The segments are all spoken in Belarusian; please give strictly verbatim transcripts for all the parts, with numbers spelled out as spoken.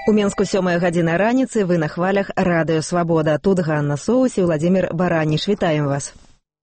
У Менску сёмая гадзіна раніцы, вы на хвалях Радыё Свабода. Тут Ганна Соус і Владзімір Бараніш. Вітаем вас.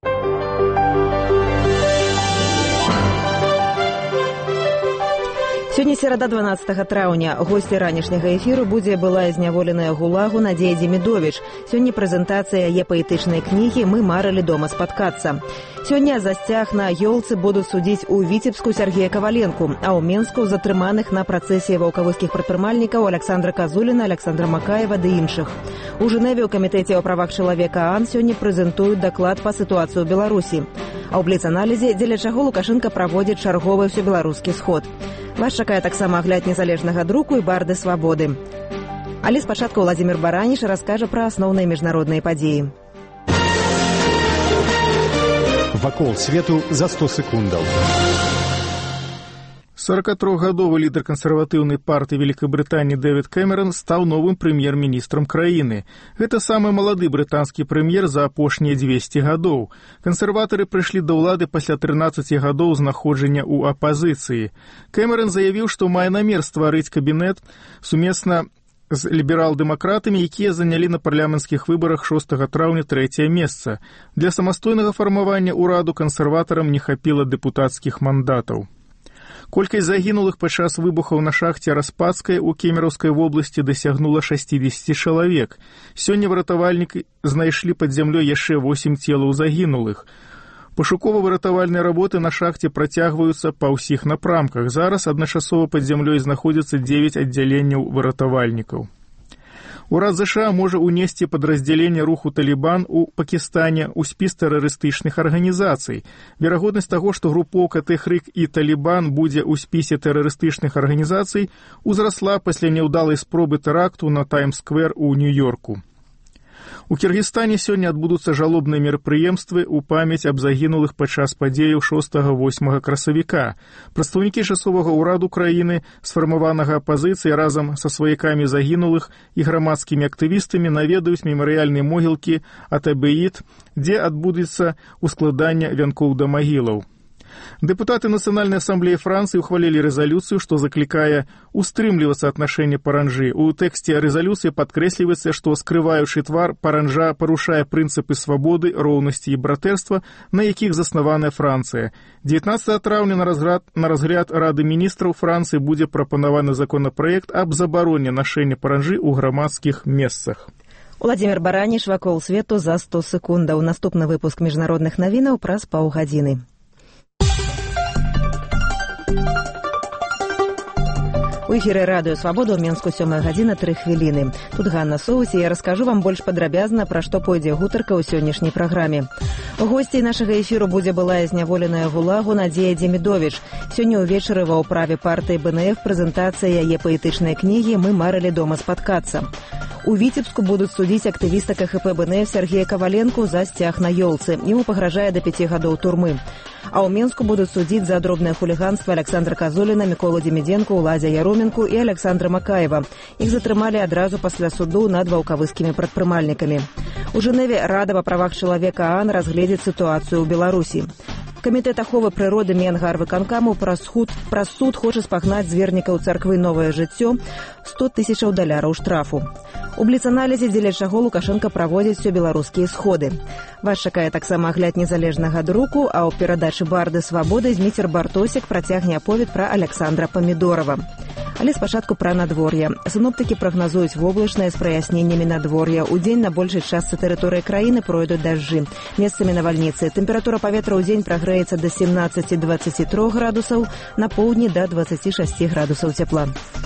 Сёння серада дванаццатага траўня. Госці ранішняга эфіру будзе былая зняволеная гулагу Надзея Демідовіч. Сёння прэзентацыя яе паэтычнай кнігі «Мы марылі дома спаткацца». Сёння за сцяг на ёлцы будуць судзіць у Віцебску Сергея Каваленку, а ў Менску затрыманых на працэсе ваўкавыскіх прадпрымальнікаў Александра Казуліна, Александра Макаева ды іншых. У Жэневе ў камітэце о правах чалавека ААН сёння прэзентуюць даклад па сітуацыі ў Беларусі. А ў бліц-аналізе, дзеля чаго Лукашенка праводзіць чарговы ўсёбеларускі сход. Вас чакае таксама агляд незалежнага друку і барды свабоды. Але спачатку Владзімір Бараніш раскажа пра асноўныя міжнародныя падзеі. Вакол свету за сто секундаў. сорокатрохгадовы лідар кансерватыўнай партыі Великабрытаніі Дэвід Кэмерон стаў новым прэм'ер-міністрам краіны. Гэта самы малады брытанскі прэм'ер за апошнія дзвесце гадоў. Кансерватары прыйшлі да ўлады пасля трынаццаці гадоў знаходжання ў апазіцыі. Кэмерон заявіў, што мае намер стварыць кабінет сумесна з ліберал-дэмакратамі, якія занялі на парламенцкіх выбарах шостага траўня трэцяе месца. Для самастойнага фармавання ўраду кансерватарам не хапіла дэпутацкіх мандатаў. Колькасць загінулых падчас выбухаў на шахце Распадскай у Кемераўскай вобласці дасягнула шэсцідзесят чалавек. Сёння выратавальнікі знайшлі пад зямлёй яшчэ восем целаў загінулых. Пашукова-выратавальныя работы на шахце працягваюцца па ўсіх напрамках. Зараз адначасова пад зямлёй знаходзіцца дзевяць аддзяленняў выратавальнікаў. Урад ЗША можа ўнесці падраздзяленне руху «Талібан» у Пакістане ў спіс тэрарыстычных арганізацый. Верагоднасць таго, што групоўка Тэхрік і «Талібан» будзе ў спісе тэрарыстычных арганізацый, узрасла пасля няўдалай спробы тэракту на Таймс-сквер у Нью-Йорку. У Кіргізстане сёння адбудуцца жалобныя мерапрыемствы ў памяць аб загінулых падчас падзеяў шостага-восьмага красавіка. Прадстаўнікі часовага ўраду краіны, сфармаванага апазіцыяй разам са сваякамі загінулых і грамадскімі актывістамі наведаюць мемарыяльныя могілкі Атабеіт, дзе адбудецца ускладанне вянкоў да магілаў. Дэпутаты Нацыянальнай асамблеі Францыі ухвалілі рэзалюцыю, што заклікае устрымлівацца аднашэнне паранжы. У тэксце рэзалюцыі падкрэсліваецца, што скрываючы твар, паранжа парушае прынцыпы свабоды, роўнасці і братэрства, на якіх заснаваная Францыя. дзевятнаццатага траўня на разгляд, на разгляд Рады міністраў Францыі будзе прапанаваны законапраект аб забароне нашэння паранжы ў грамадскіх месцах. Владзімір Бараніш, вакол свету за сто секундаў. Наступны выпуск міжнародных навінаў праз паўгадзіны. У эфіры Радыё Свабода ў Менску сёмая гадзіна тры хвіліны. Тут Ганна Соус, і я раскажу вам больш падрабязна, пра што пойдзе гутарка ў сённяшняй праграме. Госцей нашага эфіру будзе былая зняволеная гулагу Надзея Демідовіч. Сёння ўвечары ва ўправе партыі БНФ прэзентацыя яе паэтычнай кнігі «Мы марылі дома спаткацца». У Віцебску будуць судзіць актывіста КХП БНФ Сергея Каваленку за сцяг на ёлцы. Яму пагражае да пяці гадоў турмы. А ў Менску будуць судзіць за дробнае хуліганства Александра Казуліна, Міколу Демідзенку, Уладзя Яроменку і Александра Макаева. Іх затрымалі адразу пасля суду над ваўкавыскімі прадпрымальнікамі. У Жэневе Рада па правах чалавека ААН разгледзіць сітуацыю ў Беларусі. Камітэт аховы прыроды Менгарвыканкаму праз суд, праз суд хоча спагнаць з вернікаў царквы «Новае жыццё» сто тысячаў даляраў штрафу. У бліц-аналізе, дзеля чаго Лукашенка праводзіць усёбеларускія сходы. Вас чакае таксама агляд незалежнага друку, а ў перадачы «Барды свабоды» Зміцер Бартосік працягне аповед пра Александра Памідорава. Але спачатку пра надвор'е. Сіноптыкі прагназуюць воблачнае з праясненнямі надвор'я. Удзень на большай частцы тэрыторыі краіны пройдуць дажджы. Месцамі навальніцы. Тэмпература паветра ў дзень прагрэецца да семнаццаці дваццаці трох градусаў, на поўдні да дваццаці шасці градусаў цяпла.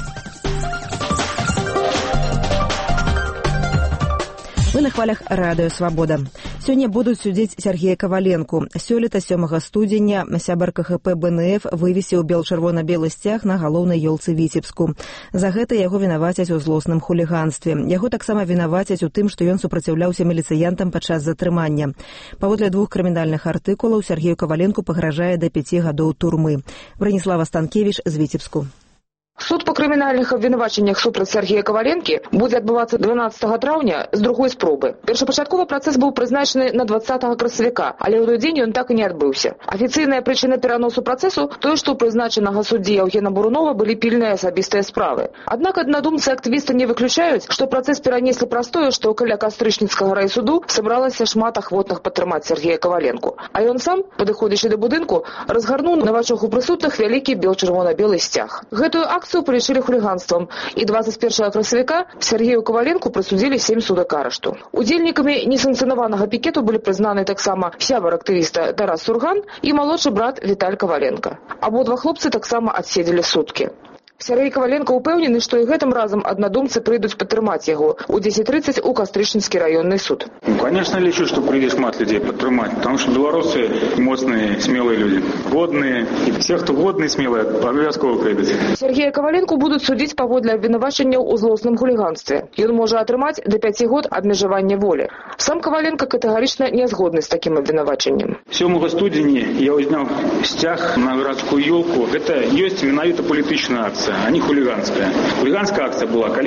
Вы на хвалях Радыё Свабода. Сёння будуць судзіць Сергея Каваленку. Сёлета сёмага студзеня сябар КХП БНФ вывесіў бел-чырвона-белы сцяг на галоўнай ёлцы Віцебску. За гэта яго вінавацяць у злосным хуліганстве. Яго таксама вінавацяць у тым, што ён супраціўляўся міліцыянтам падчас затрымання. Паводле двух крымінальных артыкулаў Сергею Каваленку пагражае да пяці гадоў турмы. Браніслава Станкевіч з Віцебску. Суд па крымінальных абвінавачаннях супраць Сергея Каваленкі будзе адбывацца дванаццатага траўня з другой спробы. Першапачатковы працэс быў прызначаны на дваццатага красавіка, але ў той дзень ён так і не адбыўся. Афіцыйная прычына пераносу працэсу тое, што у прызначанага суддзі Яўгена Бурунова былі пільныя асабістыя справы. Аднак аднадумцы актывісты не выключаюць, што працэс перанеслі праз тое, што каля кастрычніцкага райсуду сабралася шмат ахвотных падтрымаць Сергея Каваленку. А ён сам, падыходзячы да будынку, разгарнуў на вачах у прысутных вялікі бел-чырвона-белы сцяг. Гэтую акцыю палічылі хуліганствам, і дваццаць першага красавіка Сергею Каваленку прысудзілі сем сутак арышту. Удзельнікамі несанкцыянаванага пікету былі прызнаны таксама сябар актывіста Тарас Сурган і малодшы брат Віталь Каваленка. Абодва хлопцы таксама адседзелі суткі. Сергей Каваленко упэўнены, што і гэтым разам аднадумцы прыйдуць падтрымаць яго у дзесяць трыццаць у Кастрычніцкі раённы суд. Ну, конечно, лечу, что придет шмат людей подтримать, потому что белорусы мощные, смелые люди. Годные. И все, кто годные, смелые, обовязково придут. Сергея Каваленку будуць судзіць паводле абвінавачанняў у злосным хуліганстве. Ён можа атрымаць да пяці год абмежавання волі. Сам Каваленко катэгарычна не згодны з такім абвінавачаннем. сёмага студзеня я узнял стяг на городскую елку. Это есть менавіта політычная акция, а не хулиганская. Хулиганская акция была, когда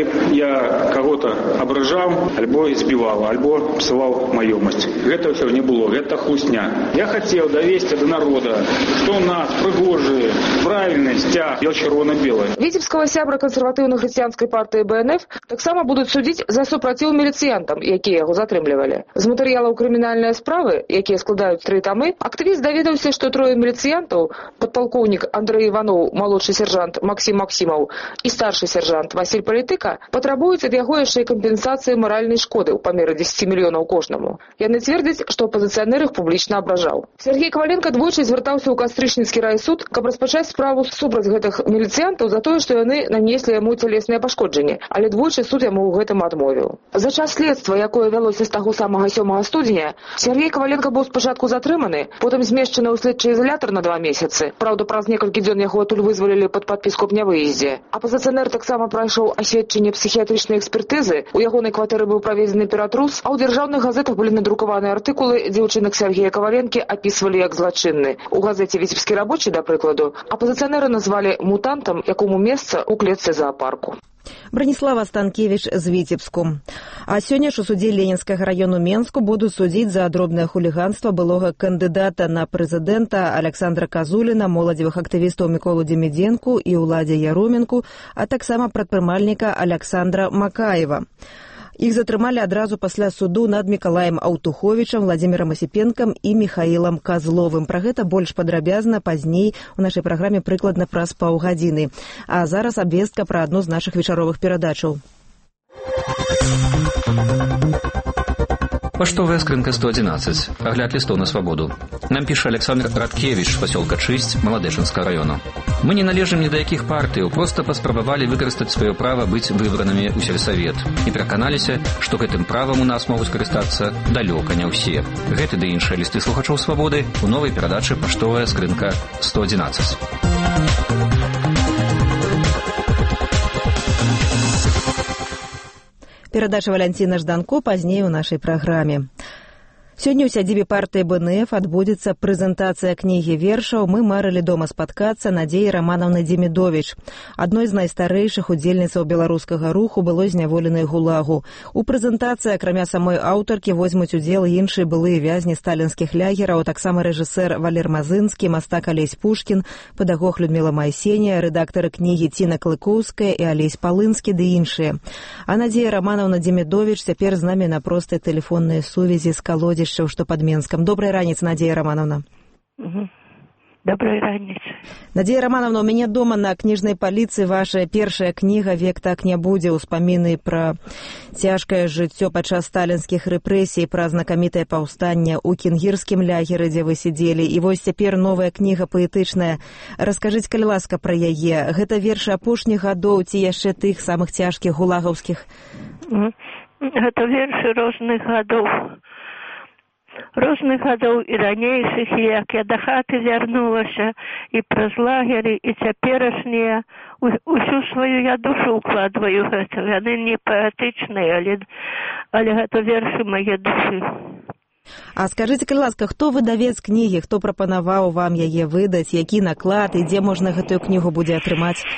я кого-то ображал, альбо избивал, альбо псовал маёмасць. Гэта все не было, это хлусня. Я хотел довести до народа, что у нас прыгожие, правильный стяг, бел-чырвона-белый. Віцебскага сябра кансерватыўна-хрысціянскай партыі Бэ Эн Эф таксама будуць судзіць за супраціў міліцыянтам, якія яго затрымлівалі. З матэрыялаў крымінальнай справы, якія складаюць тры тамы, актывіст даведаўся, што трое міліцыянтаў, падпалкоўнік Андрэй Іваноў, малодшы сержант Максім Максімаў і старшы сержант Васіль Палітыка, патрабуюць ад яго яшчэ і кампенсацыі маральнай шкоды ў памеры дзесяці мільёнаў кожнаму. Яны цвердзяць, што апазіцыянер іх публічна абражаў. Сергей Каваленко двойчы звяртаўся ў Кастрычніцкі райсуд, каб распачаць справу супраць гэтых міліцыянтаў за тое, што яны нанеслі яму цялесныя пашкоджанні, але двойчы суд яму ў гэтым адмовіў. За час следства, якое вялося з таго самага сёмага студзеня, Сергей Каваленко быў спачатку затрыманы, потым змешчаны ў следчы ізалятар на два месяцы. Праўда, праз некалькі дзён яго адтуль вызвалілі пад падпіску аб нявыездзе. Апазіцыянер таксама прайшоў асведчанне псіхіятрычнай экспертызы, у ягонай кватэры быў праведзены ператрус, а ў дзяржаўных газетах былі надрукаваны артыкулы, дзе ўчынак Сергея Каваленкі апісвалі як злачынны. У газеце «Віцебскі рабочы», да прыкладу, апазіцыянера назвалі мутантам, якому месца ў клетцы зоапарку. Браніслава Станкевіч з Віцебску. А сёння ж у судзе Ленінскага раёну Менску будуць судзіць за дробнае хуліганства былога кандыдата на прэзідэнта Александра Казуліна, моладзевых актывістаў Міколу Демідзенку і Уладзе Яроменку, а таксама прадпрымальніка Александра Макаева. Іх затрымалі адразу пасля суду над Мікалаем Аўтуховічам, Владзімірам Асіпенкам і Міхаілам Казловым. Пра гэта больш падрабязна пазней у нашай праграме прыкладна праз паўгадзіны. А зараз абвестка пра адну з нашых вечаровых перадачаў. Паштовая скрынка сто одиннадцать. Огляд листов на свободу. Нам пишет Александр Радкевич з поселка Чысть Маладэчынскага района. Мы не належым ні да якіх партыяў, проста паспрабавалі выкарыстаць сваё права быць выбранымі ў сельсавет і пераканаліся, што гэтым правам у нас могуць карыстацца далёка не ўсе. Гэты ды іншыя лісты слухачоў свабоды у новай перадачы «Паштовая скрынка сто одиннадцать». Перадача Валянціна Жданко пазней у нашай праграме. Сёння ў сядзібе партыі Бэ Эн Эф адбудзецца прэзентацыя кнігі вершаў «Мы марылі дома спаткацца» Надзеі Раманаўны Демідовіч. Адной з найстарэйшых удзельніцаў беларускага руху было зняволенай ГУЛАГу. У прэзентацыі, акрамя самой аўтаркі, возьмуць удзел іншыя былыя вязні сталінскіх лягераў, таксама рэжысэр Валер Мазынскі, мастак Алесь Пушкін, педагог Людміла Майсенія, рэдактары кнігіЦіна Клыкоўская і Алесь Палынскі ды іншыя. А Надзея Раманаўна Демідовіч цяпер з намі на простай тэлефоннай сувязі з калодзішча, што пад Менскам. Добрай раніцы, Надзея Рамановна. Угу. Добрай раніцы. Надзея Рамановна, у мяне дома на кніжнай паліцы ваша першая кніга «Век так не будзе», успаміны пра цяжкае жыццё падчас сталінскіх рэпрэсій, пра знакамітае паўстанне ў кенгірскім лягеры, дзе вы сидзелі. І вось цяпер новая кніга паэтычная. Раскажыце, калі ласка, пра яе. Гэта вершы апошніх гадоў ці яшчэ тых самых цяжкіх гулагаўскіх? Угу. Гэта вершы розных гадоў. Розных гадоў і ранейшых, і як я да хаты вярнулася, і праз лагеры, і цяперашнія. Усю сваю я душу укладваю гэта. Яны не паэтычныя, але, але гэта вершы мае душы. А скажыце, калі ласка, хто выдавец кнігі, хто прапанаваў вам яе выдаць, які наклад, і дзе можна гэтую кнігу будзе атрымаць?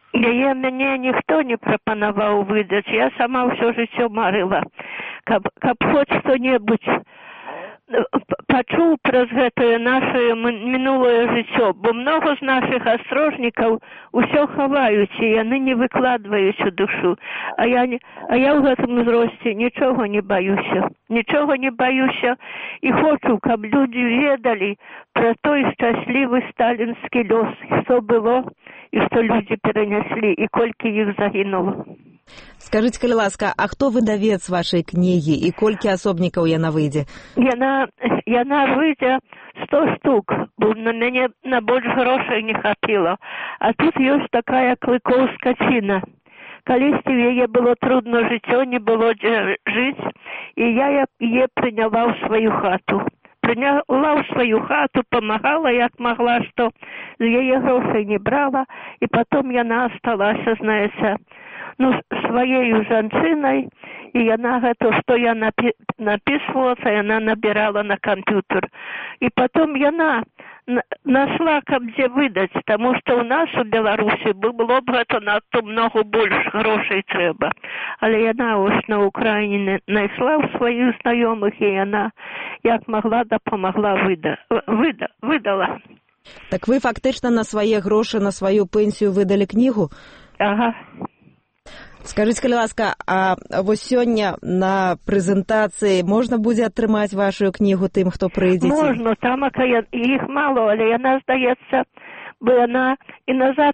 Яе мяне ніхто не прапанаваў выдаць. Я сама ўсё жыццё марыла, каб, каб хоць што-небудзь пачуў праз гэтае нашае мінулае жыццё, бо многа з нашых астрожнікаў усё хаваюць, і яны не выкладваюць у душу. А я, не, а я ў гэтым узросце нічога не баюся, нічога не баюся, і хочу, каб людзі ведалі пра той шчаслівы сталінскі лёс, што было, і што людзі перанеслі, і колькі іх загінула. Скажыце, калі ласка, а хто выдавец вашай кнігі і колькі асобнікаў яна выйдзе? Яна, яна выйдзе сто штук, бо на мяне на больш грошай не хапіла. А тут ёсць такая клыкоў-скаціна. Калісьці в яе было трудно жыццё, не было дзе жыць, і я яе прыняла ў сваю хату. Прыняла ў сваю хату, памагала, як магла, што з яе грошай не брала, і потом яна асталася, знаеце, ну, сваею жанчынай, і яна гэта, што я напі... напісвала, яна набірала на камп'ютер. І потом яна нашла, каб дзе выдаць, таму што ў нас у Беларусі было б гэта надто много больш грошай трэба. Але яна ось на Украіне знайшла ў сваіх знаёмых, і яна, як магла, дапамагла выда... Выда... выдала. Так вы фактычна на свае грошы, на сваю пенсію выдалі кнігу? Ага. Скажыце, калі ласка, а вось сёння на прэзентацыі можна будзе атрымаць вашу кнігу тым, хто прыйдзе? Можна, там іх мало, але яна, здаецца, бо яна і назад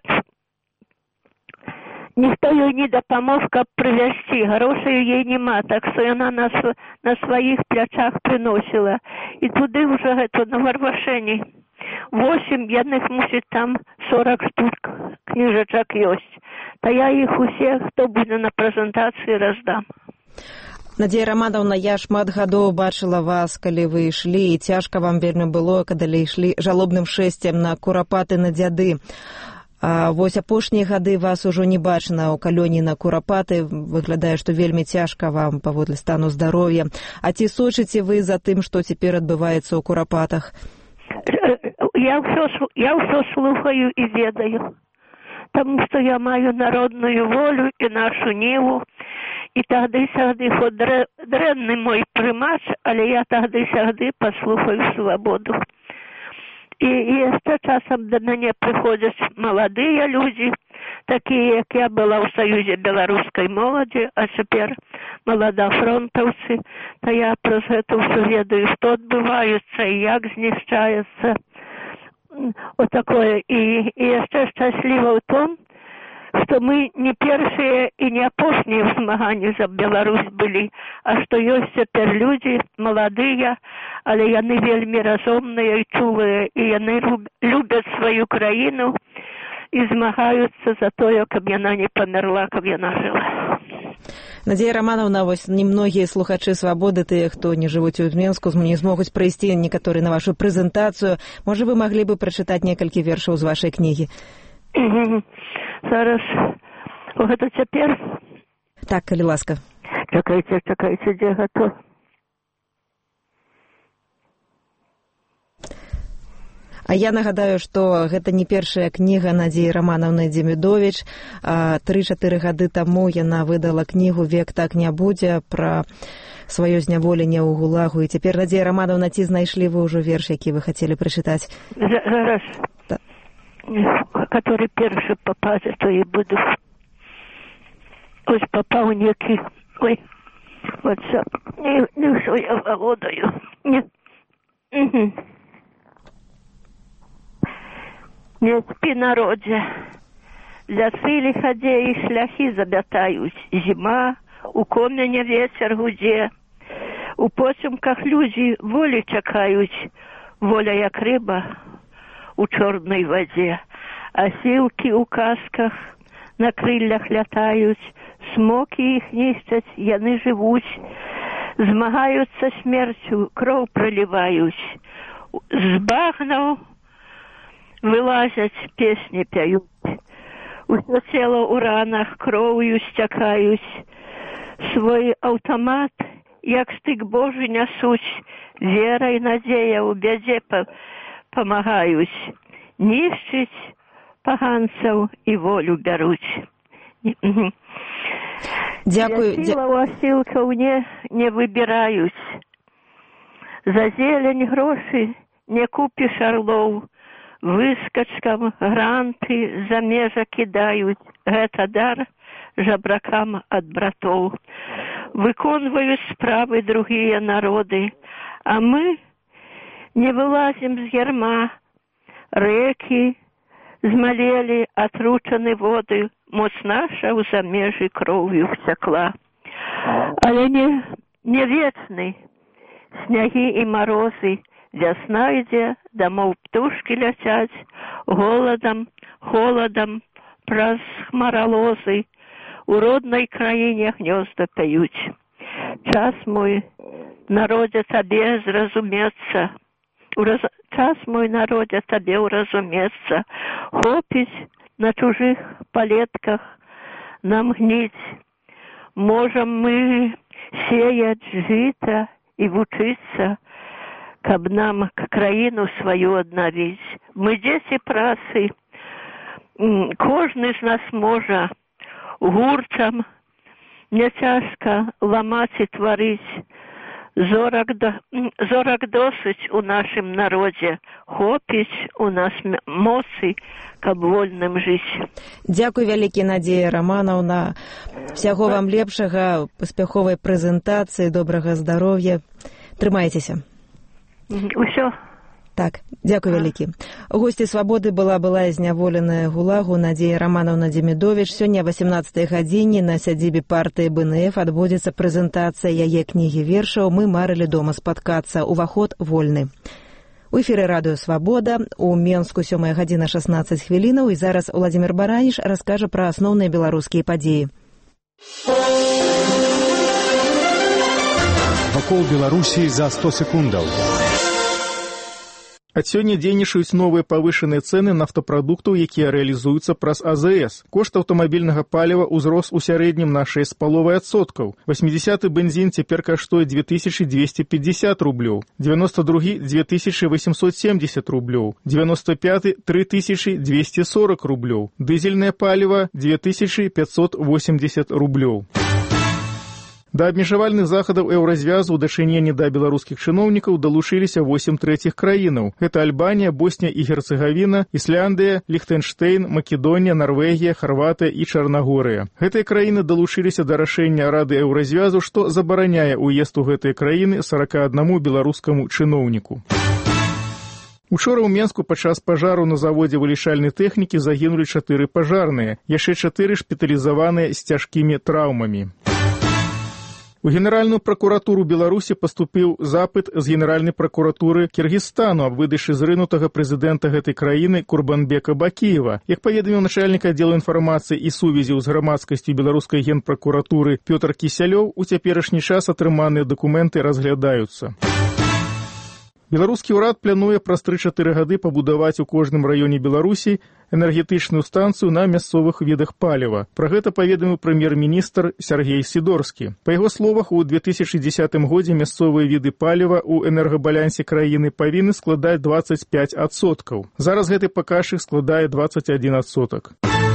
ніхто ёй не дапамог, каб прывязці, грошай ёй няма, так што яна на, на сваіх плячах прыносіла. І туды ўжо гэта на Варвашэні. Восемь, яных мусіць там сорок штук кніжачак ёсць. Та я іх усе, хто будзе на прэзентацыі, раздам. Надзея Романовна, я шмат гадоў бачыла вас, калі вы ішлі, і цяжка вам вельмі было, калі ішлі жалобным шэсцем на Курапаты, на дзяды. А вось апошнія гады вас ужо не бачна ў калёні на Курапаты. Выглядае, што вельмі цяжка вам паводле стану здароўя. А ці сочыце вы за тым, што цяпер адбываецца ў Курапатах? Я ўсё, я ўсё слухаю і ведаю. Таму што я маю народную волю і нашу ніву, і тагды-сягды, хоць дрэнны мой прымач, але я тагды-сягды паслухаю свабоду. І, і яшчэ часам да мяне прыходзяць маладыя людзі, такія, як я была ў Саюзе беларускай моладзі, а цяпер маладафронтаўцы, то я праз гэта ўсё ведаю, што адбываецца і як знішчаецца. Вот такое. И, и яшчэ шчасліва ў том, што мы не першыя і не апошнія ў змаганні за Беларусь былі, а што ёсць цяпер людзі маладыя, але яны вельмі разумныя і чулыя, і яны любяць сваю краіну і змагаюцца за тое, каб яна не памерла, каб яна жыла. Надзея Романовна, вось немногія слухачы свабоды, тыя, хто не жывуць у Менску, не змогуць прайсці некаторыя на вашу прэзентацыю. Можа, вы маглі бы прачытаць некалькі вершаў з вашай кнігі? Зараз. Гэта цяпер? Так, калі ласка. Чакайце, чакайце, дзе гэта? А я нагадаю, што гэта не першая кніга Надзеі Романовны Демідовіч. Тры-чатыры гады таму яна выдала кнігу «Век так не будзе» пра сваё зняволенне ў гулагу. І цяпер, Надзея Романовна, ці знайшлі вы ўжо верш, які вы хацелі прачытаць? Зараз. Да. Который першы пападзе, то і буду. Ось папаў некі. Ой, вот все. Не, не ўсё я валодаю. Не. Угу. Не спі, народзе, лясы лихадзе і шляхі забятаюць. Зіма, у комяне вецер гудзе, у поцемках людзі волі чакаюць, воля як рыба у чорнай вадзе. Асілкі ў казках на крыллях лятаюць, смокі іх нішчаць, яны жывуць, змагаюцца смерцю, кроў праліваюць. З багнаў вылазяць, песні пяюць, усё цела ў ранах кроўю сцякаюць, свой аўтамат, як стык Божы, нясуць, вера і надзея ў бядзе памагаюць. Нішчыць, паганцаў і волю бяруць. Дзякую. Сіла ў асілкаў не, не выбіраюць. За зелень грошы не купіш арлоў. Выскачкам гранты за межа кідаюць. Гэта дар жабракам ад братоў. Выконваюць справы другія народы, а мы не вылазім з ярма. Рэкі змалелі, атручаны воды, моц наша ў замежы кроўю вцякла. Але не, не вечны снягі і марозы, вясна ідзе, дамоў птушкі ляцяць, голадам, холадам, праз хмаралозы, у роднай краіне гнёзда пяюць. Час мой, народзе, табе зразумецца, ураз... час мой, народзе, табе ўразумецца, хопіць на чужых палетках нам гніць. Можам мы сеяць жыта і вучыцца, каб нам краіну сваю аднавіць. Мы дзеці працы, кожны з нас можа гуртам не цяжка ламаць і тварыць. Зорак, да, зорак досыць у нашым народзе, хопіць у нас моцы, каб вольным жыць. Дзякуй вялікі, Надзея Раманаўна. Всяго вам лепшага, паспяховай прэзентацыі, добрага здароўя. Трымайцеся. Усё. Так, дзякуй вялікі. Госці «Свабоды» была была зняволеная гулагу Надзея Раманаўна Демідовіч. Сёння о васямнаццатай гадзіне на сядзібе партыі бэ эн эф адбудзецца прэзентацыя яе кнігі вершаў «Мы марылі дома спаткацца». Уваход вольны. У эфіры радыё «Свабода». У Менску сёмая гадзіна шаснаццаць хвілінаў. І зараз Уладзімір Бараніш раскажа пра асноўныя беларускія падзеі. Вакол Беларусі за сто секундаў. Ад сёння дзейнічаюць новыя павышаныя цэны нафтапрадуктаў, якія рэалізуюцца праз а зэ эс. Кошт аўтамабільнага паліва ўзрос у сярэднім на шэсць з паловай адсоткаў. васьмідзясяты бензін цяпер каштуе дзве тысячы дзвесце пятьдесят рублёў, дзевяносто другі дзве тысячы восемьсот семьдесят рублёў, девяносто пятый тры тысячы двести сорок рублёў, дызельнае паліва две тысячы пятьсот восемьдесят рублёў. Да абмежавальных захадаў еўразвязу ў дачыненні да беларускіх чыноўнікаў далучыліся восем трэціх краінаў. Гэта Альбанія, Боснія і Герцэгавіна, Ісляндыя, Ліхтэнштэйн, Македонія, Нарвегія, Харватыя і Чарнагорыя. Гэтыя краіны далучыліся да рашэння Рады еўразвязу, што забараняе ўезд у гэтыя краіны сорок аднаму беларускаму чыноўніку. Учора ў Менску падчас пажару на заводзе вылічальнай тэхнікі загінулі чатыры пажарныя, яшчэ чатыры шпіталізаваныя з цяжкімі траўмамі. У Генеральную пракуратуру Беларусі паступіў запыт з Генеральнай пракуратуры Кіргізстану аб выдачы зрынутага прэзідэнта гэтай краіны Курбанбека Бакіева. Як паведаміў начальнік аддзелу інфармацыі і сувязі з грамадскасцю беларускай генпракуратуры Пётр Кісялёў, у цяперашні час атрыманыя дакументы разглядаюцца. Беларускі ўрад плануе праз тры-чатыры гады пабудаваць у кожным раёне Беларусі энергетычную станцыю на мясцовых відах паліва. Пра гэта паведаміў прэм'ер-міністр Сяргей Сідорскі. Па яго словах, у две тысячы дзесятым годзе мясцовыя віды паліва ў энергабалянсе краіны павінны складаць дваццаць пяць адсоткаў. Зараз гэты паказчык складае дваццаць адзін адсотак.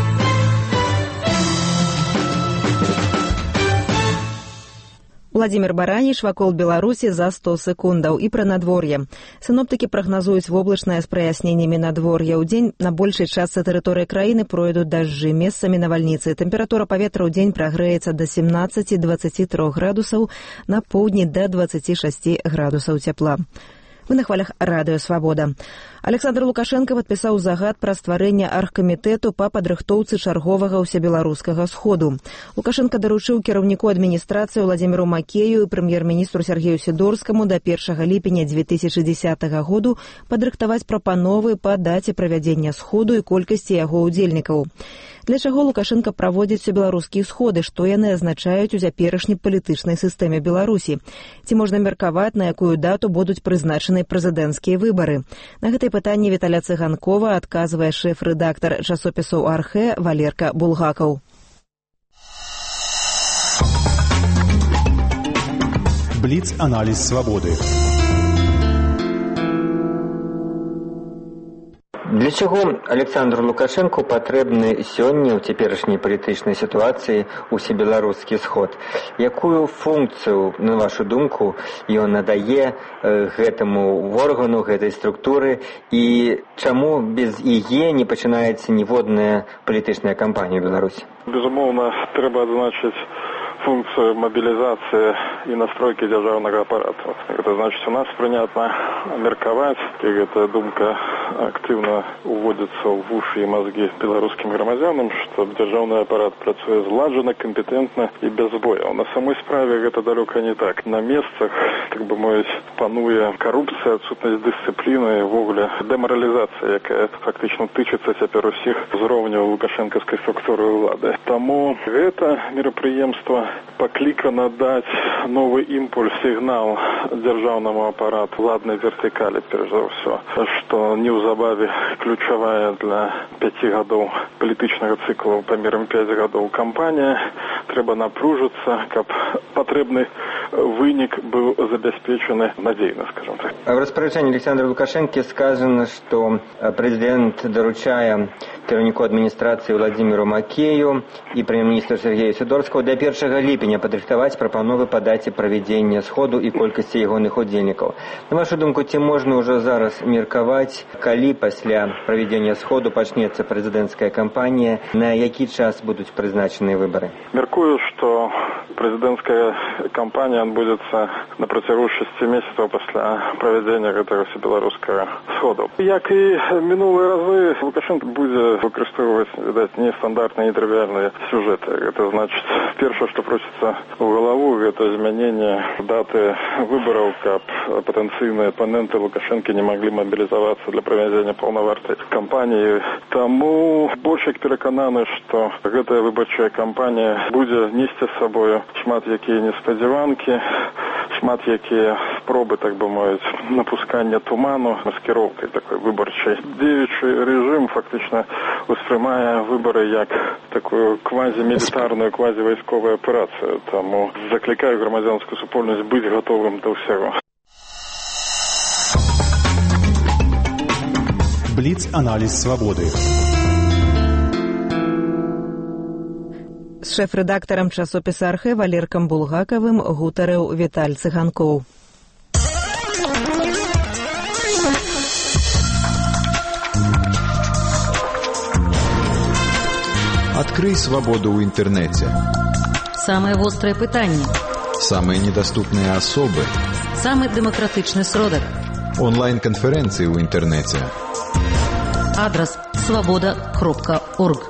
Уладзімір Бараніш, вакол Беларусі за сто секундаў. І пра надвор'е. Сіноптыкі прагназуюць воблачнае з праясненнямі надвор'я. У дзень на большай частцы тэрыторыі краіны пройдуць дажджы, месцамі навальніцы. Тэмпература паветра ў дзень прагрэецца да семнаццаці дваццаці трох градусаў, на поўдні да дваццаці шасці градусаў цяпла. Вы на хвалях радыё «Свабода». Александр Лукашенко падпісаў загад пра стварэнне аргкамітэту па падрыхтоўцы чарговага ўсебеларускага сходу. Лукашенко даручыў кіраўніку адміністрацыі Владзіміру Макею і прэм'ер-міністру Сергею Сідорскаму да першага ліпеня две тысячы дзесятага году падрыхтаваць прапановы па даце правядзення сходу і колькасці яго ўдзельнікаў. Для чаго Лукашенко праводзіць усебеларускія сходы, што яны азначаюць у цяперашняй палітычнай сістэме Беларусі? Ці можна меркаваць, на якую дату будуць прызначаны прэзідэнцкія выбары? На гэтае пытанне Віталя Цыганкова адказвае шэф-рэдактар часопісаў «Архэ» Валерка Булгакаў. Бліц-аналіз «Свабоды». Для чаго Александру Лукашенко патрэбны сёння ў цяперашняй палітычнай сітуацыі усебеларускі сход? Якую функцыю, на вашу думку, ён надае гэтаму органу, гэтай структуры, і чаму без яе не пачынаецца ніводная палітычная кампанія ў Беларусі? Безумоўна, трэба адзначыць функцию мобилизации и настройки державного аппарата. Это значит, у нас принято мерковать, и эта думка активно уводится в уши и мозги белорусским громадянам, что державный аппарат працует зладженно, компетентно и без боя. На самой справе это далеко не так. На местах, как бы мовить, пануе коррупция, отсутность дисциплины, в огуле деморализация, якая фактично тычется теперь у всех з уровня лукашенковской структуры влады. Тому это мероприемство покликано дать новый импульс, сигнал державному аппарату владной вертикали, прежде всего, что неўзабаве ключевая для пяти годов политичного цикла по мерам пять годов кампания, треба напружиться, как потребный вынік был забеспечен надейно, скажем так. В распоряжении Александра Лукашенко сказано, что президент доручая кіраўніку адміністрацыі Владимиру Макею и премьер-министру Сергею Сидорскому до первого ліпеня падрыхтаваць прапановы па даце правядзення сходу і колькасці ягоных удзельнікаў. На вашу думку, ці можна ўжо зараз меркаваць, калі пасля правядзення сходу пачнецца прэзідэнцкая кампанія, на які час будуць прызначаныя выбары? Меркую, что президентская кампания отбудется на протягу шести месяцев после проведения этого всебелорусского сходу. Як и минулые разы, Лукашенко будет выкористовывать, видать, нестандартные, нетривиальные сюжеты. Это значит, первое, что просится в голову, это изменение даты выборов, как потенциальные оппоненты Лукашенко не могли мобилизоваться для проведения полновартной кампании. Тому больше переконаны, что эта выборчая кампания будет нести с собой шмат якія неспадзяванкі, шмат якія спробы, так бы мовить, напускання туману, маскировкой такой выборчей. Дзеючий режим фактично воспринимая выборы як такую квазимилитарную, квазивойсковую операцию. Тому закликаю громадянскую супольность быть готовым до всего. Бліц-аналіз свабоды. З шэф-рэдактарам часопіса «Архэ» Валеркам Булгакавым гутарыў Віталь Цыганкоў. Открый свободу в интернете. Самые острые пытания. Самые недоступные особы. Самый демократичный сродок. Онлайн-конференции в интернете. Адрес свобода кропка орг.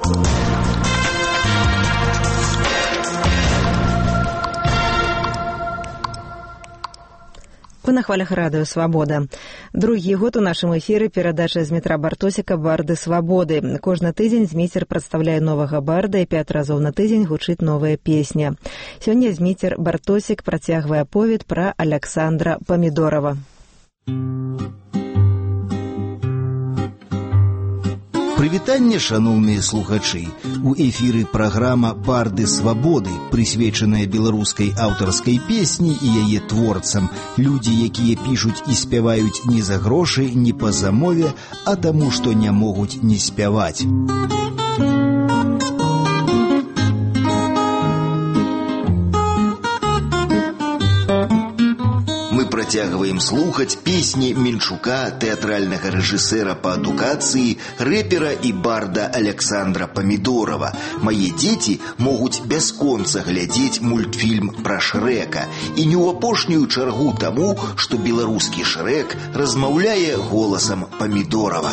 Вы на хвалях радыё «Свабода». Другі год у нашым эфіры перадача з метра Бартосіка «Барды свабоды». Кожны тыдзень зміцер прадстаўляе новага барда і пяць разоў на тыдзень гучыць новая песня. Сёння зміцер Бартосік працягвае аповед пра Александра Памідорова. Прывітанне, шаноўныя слухачы. У эфіры праграма «Барды свабоды», прысвечаная беларускай аўтарскай песні і яе творцам. Людзі, якія пішуць і спяваюць не за грошы, не па замове, а таму, што не могуць не спяваць. Працягваем слухаць песні Менчука, тэатральнага рэжысэра па адукацыі, рэпера і барда Александра Памідорова. Мае дзеці могуць бясконца глядзець мультфільм пра Шрэка. І не ў апошнюю чаргу таму, што беларускі Шрэк размаўляе голасам Памідорова.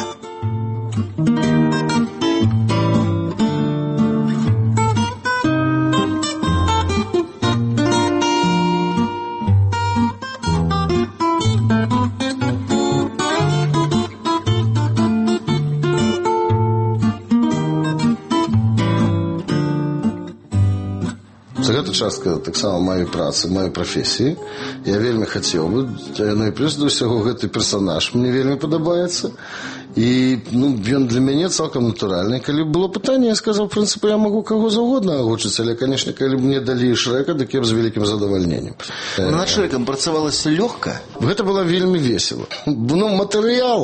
Гэта частка таксама маёй працы, маёй прафесіі. Я вельмі хацеў бы, ну і плюс да ўсяго гэты персанаж мне вельмі падабаецца. І ну, ён для мяне цалкам натуральны. Калі было пытанне, я сказаў, в прынцыпе, я магу каго заўгодна агучыць, але, канешне, калі б мне далі Шрэка, дык я б з вялікім задавальненнем. Над Шрэкам працавалася лёгка? Гэта было вельмі весела. Ну, матэрыял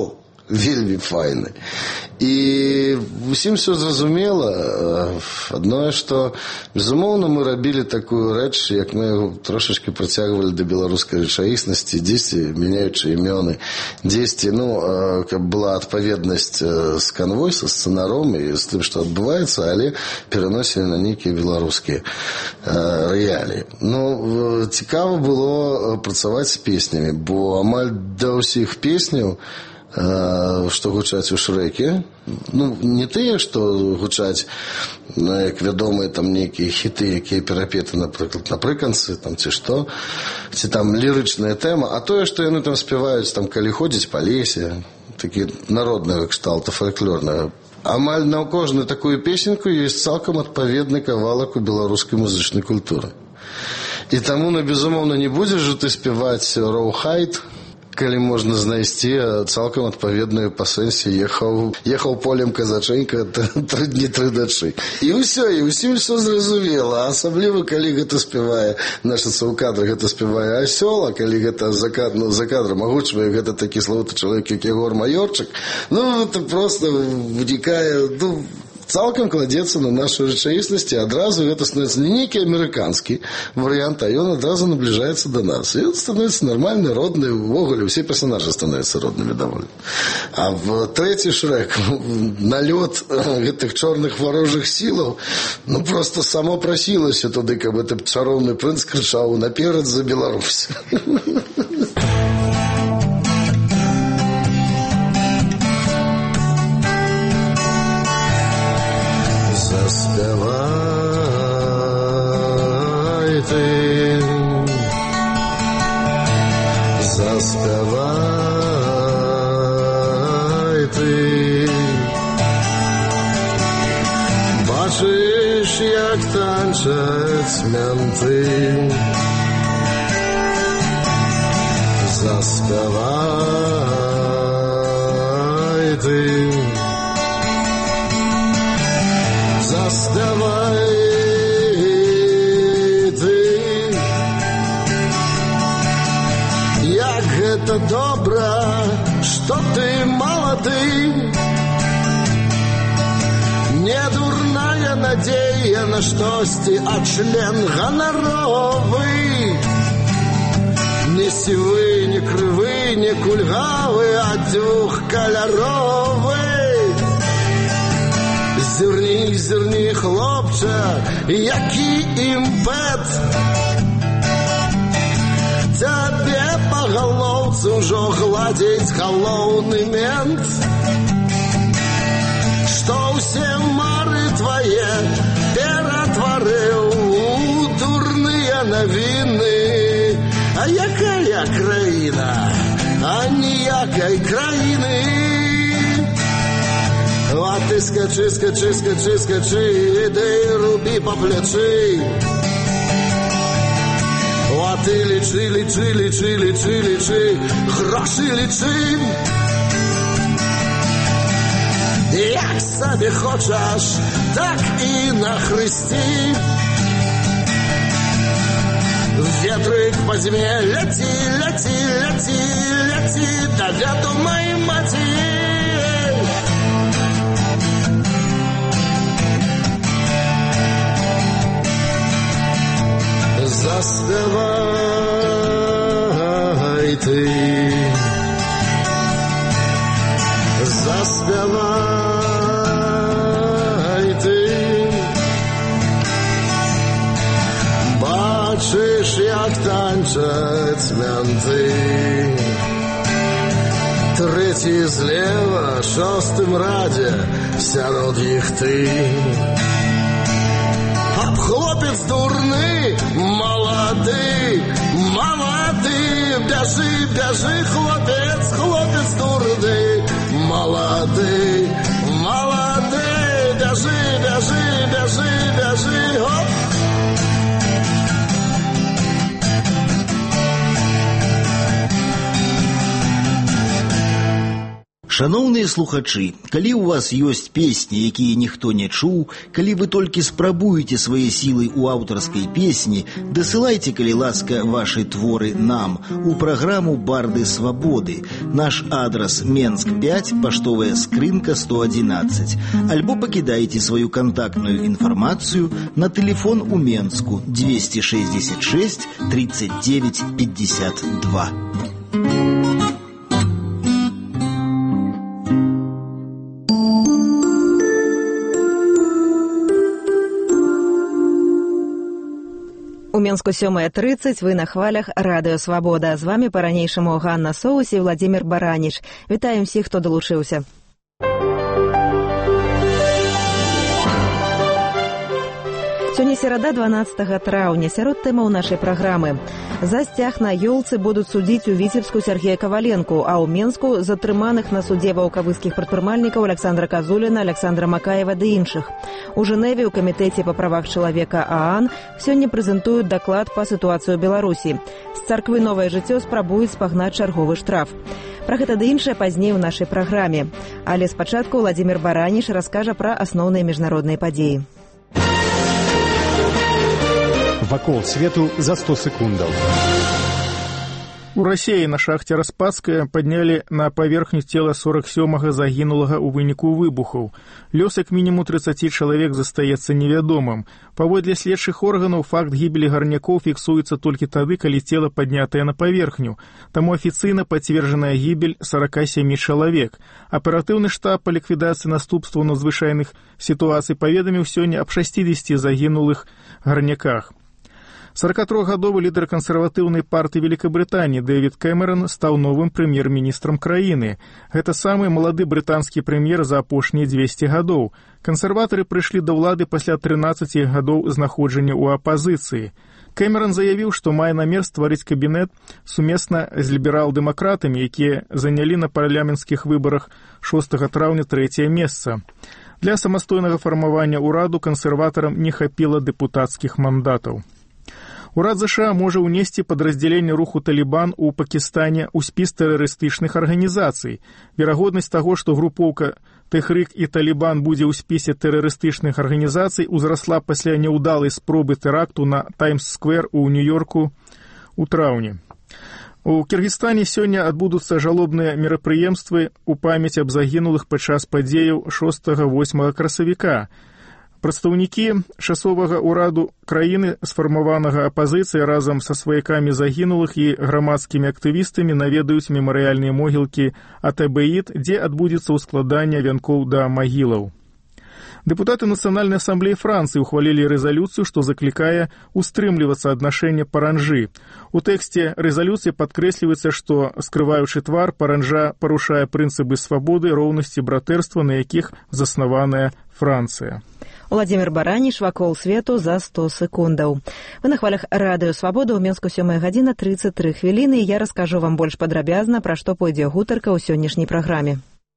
вельмі файны. І усім все зразумела. Адное, што, безумоўна, мы рабілі такую рэч, як мы трошачкі працягвалі да беларускай рэчаіснасці, дзесьці мяняючы імёны, дзесьці, ну, каб была адпаведнасць з канвой, са сцэнаром і з тым, што адбываецца, але пераносілі на нейкія беларускія рэаліі. Ну, цікава было працаваць з песнямі, бо амаль да ўсіх песняў, што гучаць у Шрэке, ну, не тыя, што гучаць, як вядомыя там нейкія хіты, якія перапеты, напрыклад, напрыканцы, там, ці што, ці там лірычная тэма, а тое, што яны там спяваюць, там, калі ходзяць па лесе, такі народнага кшталту, фальклорнага. Амаль на кожную такую песенку ёсць цалкам адпаведны кавалак у беларускай музычнай культуры. І таму, ну, безумоўна, не будзеш жа ты спяваць «Роухайд», калі можна знайсці цалкам адпаведную па сэнсе ехаў, ехаў полем казачэнька тры дні тры дачы. І ўсё, і ўсім ўсё зразумела. Асабліва, калі гэта спявае, нашацца ў кадрах, гэта спявае асёл, а калі гэта за, ну, за кадрам агучвае, гэта такі славуты чалавек, як Егор Майорчык, ну, это просто вынікае, ну, цалкам кладецца на нашу рэчаіснасць, і адразу гэта становіцца не нейкі амерыканскі варыянт, а ён адразу набліжаецца да нас. І ён становіцца нармальны, родны, увогуле ўсе персонажы становяцца роднымі даволі. А в трэці Шрэк налёт гэтых чорных варожых сілаў, ну, просто само прасілася туды, каб гэты чароўны прынц крычаў наперад за Беларусь. Заспявай ты, заспявай ты, бачыш, як танчаць мянты. Заспявай ты, заспявай ты, як гэта добра, што ты малады, не дурная надзея на штосьці, а член ганаровы, не сівы, не крывы, не кульгавы, а двухкаляровы. Зірні, зірні, хлопча, які імпэт, цябе па галоўцы ўжо гладзіць галоўны мент, што ўсе мары твае ператварыў у дурныя навіны. А якая краіна? А ніякай краіны. А ты скачы, скачы, скачы, скачы, іди рубі па плячы. А ты лічы, лічы, лічы, лічы, лічы, грошы лічы. Як сабе хочаш, так і нахрысці. Ветрык па зіме ляці, ляці, ляці, ляці, да вядомай маці. Заспявай ты, заспявай ты, бачыш, як танчаць мянты. Трэці злева, шостым радзе, сярод іх ты. Аб хлопец дурны, малады, малады, бяжы, бяжы, хлопец, хлопец дурны, малады, малады, бяжы, бяжы, бяжы, бяжы, оп. Шановныя слухачы, калі ў вас ёсць песні, якія ніхто не чуў, калі вы толькі спрабуеце свае сілы ў аўтарскай песні, дасылайце, калі ласка, вашы творы нам у праграму «Барды свабоды». Наш адрас Менск пять, паштовая скрынка сто одиннадцать. Альбо пакідайце сваю кантактную інфармацыю на тэлефон у Менску двести шестьдесят шесть тридцать девять пятьдесят два. У Менску сёмая тридцать, вы на хвалях Радыё Свабода. З вами па-ранейшаму Ганна Соус і Владзімір Бараніч. Вітаем всіх, хто далучыўся. Сёння серада, дванаццатага траўня. Сярод тэмаў нашай праграмы. За сцяг на ёлцы будуць судзіць у Віцебску Сергея Каваленку, а ў Менску затрыманых на судзе ваўкавыскіх прадпрымальнікаў Александра Казуліна, Александра Макаева ды іншых. У Жэневе ў камітэце па правах чалавека ААН сёння прэзентуюць даклад па сітуацыі ў Беларусі. З царквы «Новае жыццё» спрабуюць спагнаць чарговы штраф. Пра гэта ды іншае пазней у нашай праграме. Але спачатку Владзімір Бараніч раскажа пра асноўныя міжнародныя падзеі. Вакол свету за сто секундаў. У Расіі на шахце Распадская паднялі на паверхню цела сорок сёмага загінулага ў выніку выбухаў. Лёс як мінімум тридцать чалавек застаецца невядомым. Паводле следчых органаў факт гібелі гарнякоў фіксуецца толькі тады, калі цела паднятае на паверхню. Таму афіцыйна пацверджаная гібель сорок семь чалавек. Аператыўны штаб па ліквідацыі наступстваў надзвычайных сітуацый паведаміў сёння аб шестидесяти загінулых гарняках. сорокатрохгадовы лідар кансерватыўнай партыі Великабрытаніі Дэвід Кэмерон стаў новым прэм'ер-міністрам краіны. Гэта самы малады брытанскі прэм'ер за апошнія двести гадоў. Кансерватары прыйшлі да ўлады пасля трынаццаці гадоў знаходжання ў апазіцыі. Кэмерон заявіў, што мае намер стварыць кабінет сумесна з ліберал-дэмакратамі, якія занялі на парламенцкіх выбарах шостага траўня трэцяе месца. Для самастойнага фармавання ўраду кансерватарам не хапіла дэпутацкіх мандатаў. Урад ЗША можа ўнесці падраздзяленне руху «Талібан» у Пакістане ў спіс тэрарыстычных арганізацый. Верагоднасць таго, што групоўка «Тэхрік» і «Талібан» будзе ў спісе тэрарыстычных арганізацый, узрасла пасля няўдалай спробы тэракту на Таймс-сквер у Нью-Йорку ў траўні. У Кіргізстане сёння адбудуцца жалобныя мерапрыемствы ў памяць аб загінулых падчас падзеяў шостага-восьмага красавіка. Прадстаўнікі часовага ўраду краіны, сфармаванага апазіцыяй, разам са сваякамі загінулых і грамадскімі актывістамі наведаюць мемарыяльныя могілкі Атабеід, дзе адбудзецца ўскладанне вянкоў да магілаў. Дэпутаты Нацыянальнай асамблеі Францыі ухвалілі рэзалюцыю, што заклікае устрымлівацца ад нашэння паранжы. У тэксце рэзалюцыі падкрэсліваецца, што, скрываючы твар, паранжа парушае прынцыпы свабоды, роўнасці, братэрства, на якіх заснаваная Францыя. Владзімір Бараніч, «Вакол свету» за сто секундаў. Вы на хвалях Радыё Свабода, ў Менску сёмая гадзіна тридцать три хвіліны, і я раскажу вам больш падрабязна, пра што пойдзе гутарка ў сённяшняй праграме.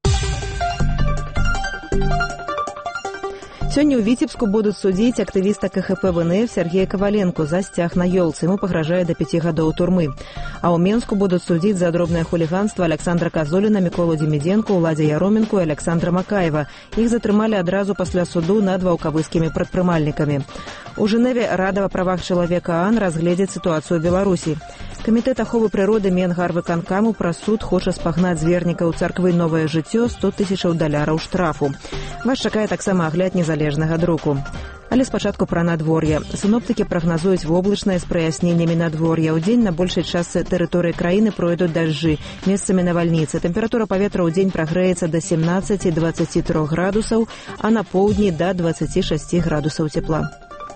Сёння ў Віцебску будуць судзіць актывіста КХП ВНФ Сергея Каваленку за сцяг на ёлцы. Ему пагражае да пяти гадоў турмы. А ў Менску будуць судзіць за дробнае хуліганства Александра Казуліна, Міколу Демідзенку, Уладзя Яроменку і Александра Макаева. Іх затрымалі адразу пасля суду над ваўкавыскімі прадпрымальнікамі. У Жэневе Рада па правах чалавека ААН разгледзіць сітуацыю ў Беларусі. Камітэт аховы прыроды Менгарвыканкаму праз суд хоча спагнаць з вернікаў царквы «Новае жыццё» сто тысячаў даляраў штрафу. Вас чакае таксама агляд незалежнага друку. Але спачатку пра надвор'е. Сіноптыкі прагназуюць воблачнае з праясненнямі надвор'я. Удзень на большай частцы тэрыторыі краіны пройдуць дажджы, месцамі навальніцы. Тэмпература паветра ў дзень прагрэецца да семнаццаці дваццаці трох градусаў, а на поўдні да дваццаці шасці градусаў цепла.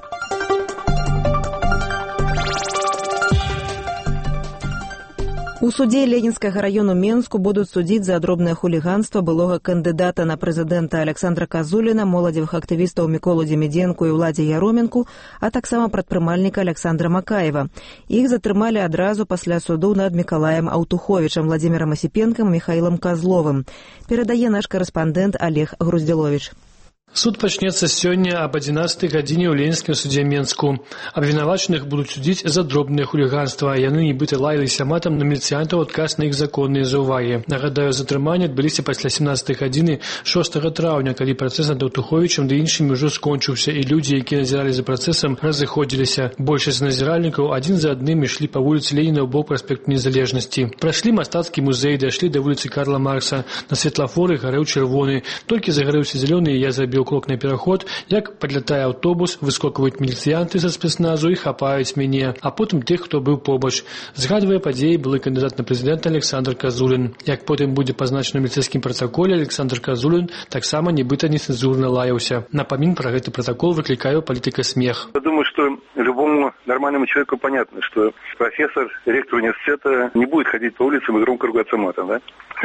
У судзе Ленінскага раёну Менску будуць судзіць за дробнае хуліганства былога кандыдата на прэзідэнта Александра Казуліна, моладзевых актывістаў Міколу Демідзенку і Уладзе Яроменку, а таксама прадпрымальніка Александра Макаева. Іх затрымалі адразу пасля суду над Мікалаем Аўтуховічам, Владзімірам Асіпенкам і Міхаілам Казловым. Перадае наш карэспандэнт Олег Груздзіловіч. Суд пачнецца сёння аб адзінаццатай гадзіне ў Ленінскім судзе Менску. Абвінавачаных будуць судзіць за дробнае хуліганства. Яны нібыта лаяліся матам на міліцыянтаў адказ на іх законныя заўвагі. Нагадаю, затрыманні адбыліся пасля сямнаццатай гадзіны шостага траўня, калі працэс над Аўтуховічам ды іншымі ўжо скончыўся, і людзі, якія назіралі за працэсам, разыходзіліся. Большасць назіральнікаў адзін за адным ішлі па вуліцы Леніна ў бок праспекту Незалежнасці. Прайшлі мастацкі музей, дайшлі да вуліцы Карла Маркса. На светлафоры гарэў чырвоны. Толькі загарэўся зялёны, і я забіў крок на пераход, як падлятае аўтобус, выскокваюць міліцыянты са спецназу і хапаюць мяне, а потым тых, хто быў побач. Згадвае падзеі былы кандыдат на прэзідэнта Александр Казулін. Як потым будзе пазначана ў міліцэйскім пратаколе, Александр Казулін таксама нібыта нецэнзурна лаяўся. Напамін пра гэты пратакол выклікае у палітыка смех. Я думаю, что любому нормальному человеку понятно, что профессор, ректор университета не будет ходить по улицам и громко ругаться матом, да?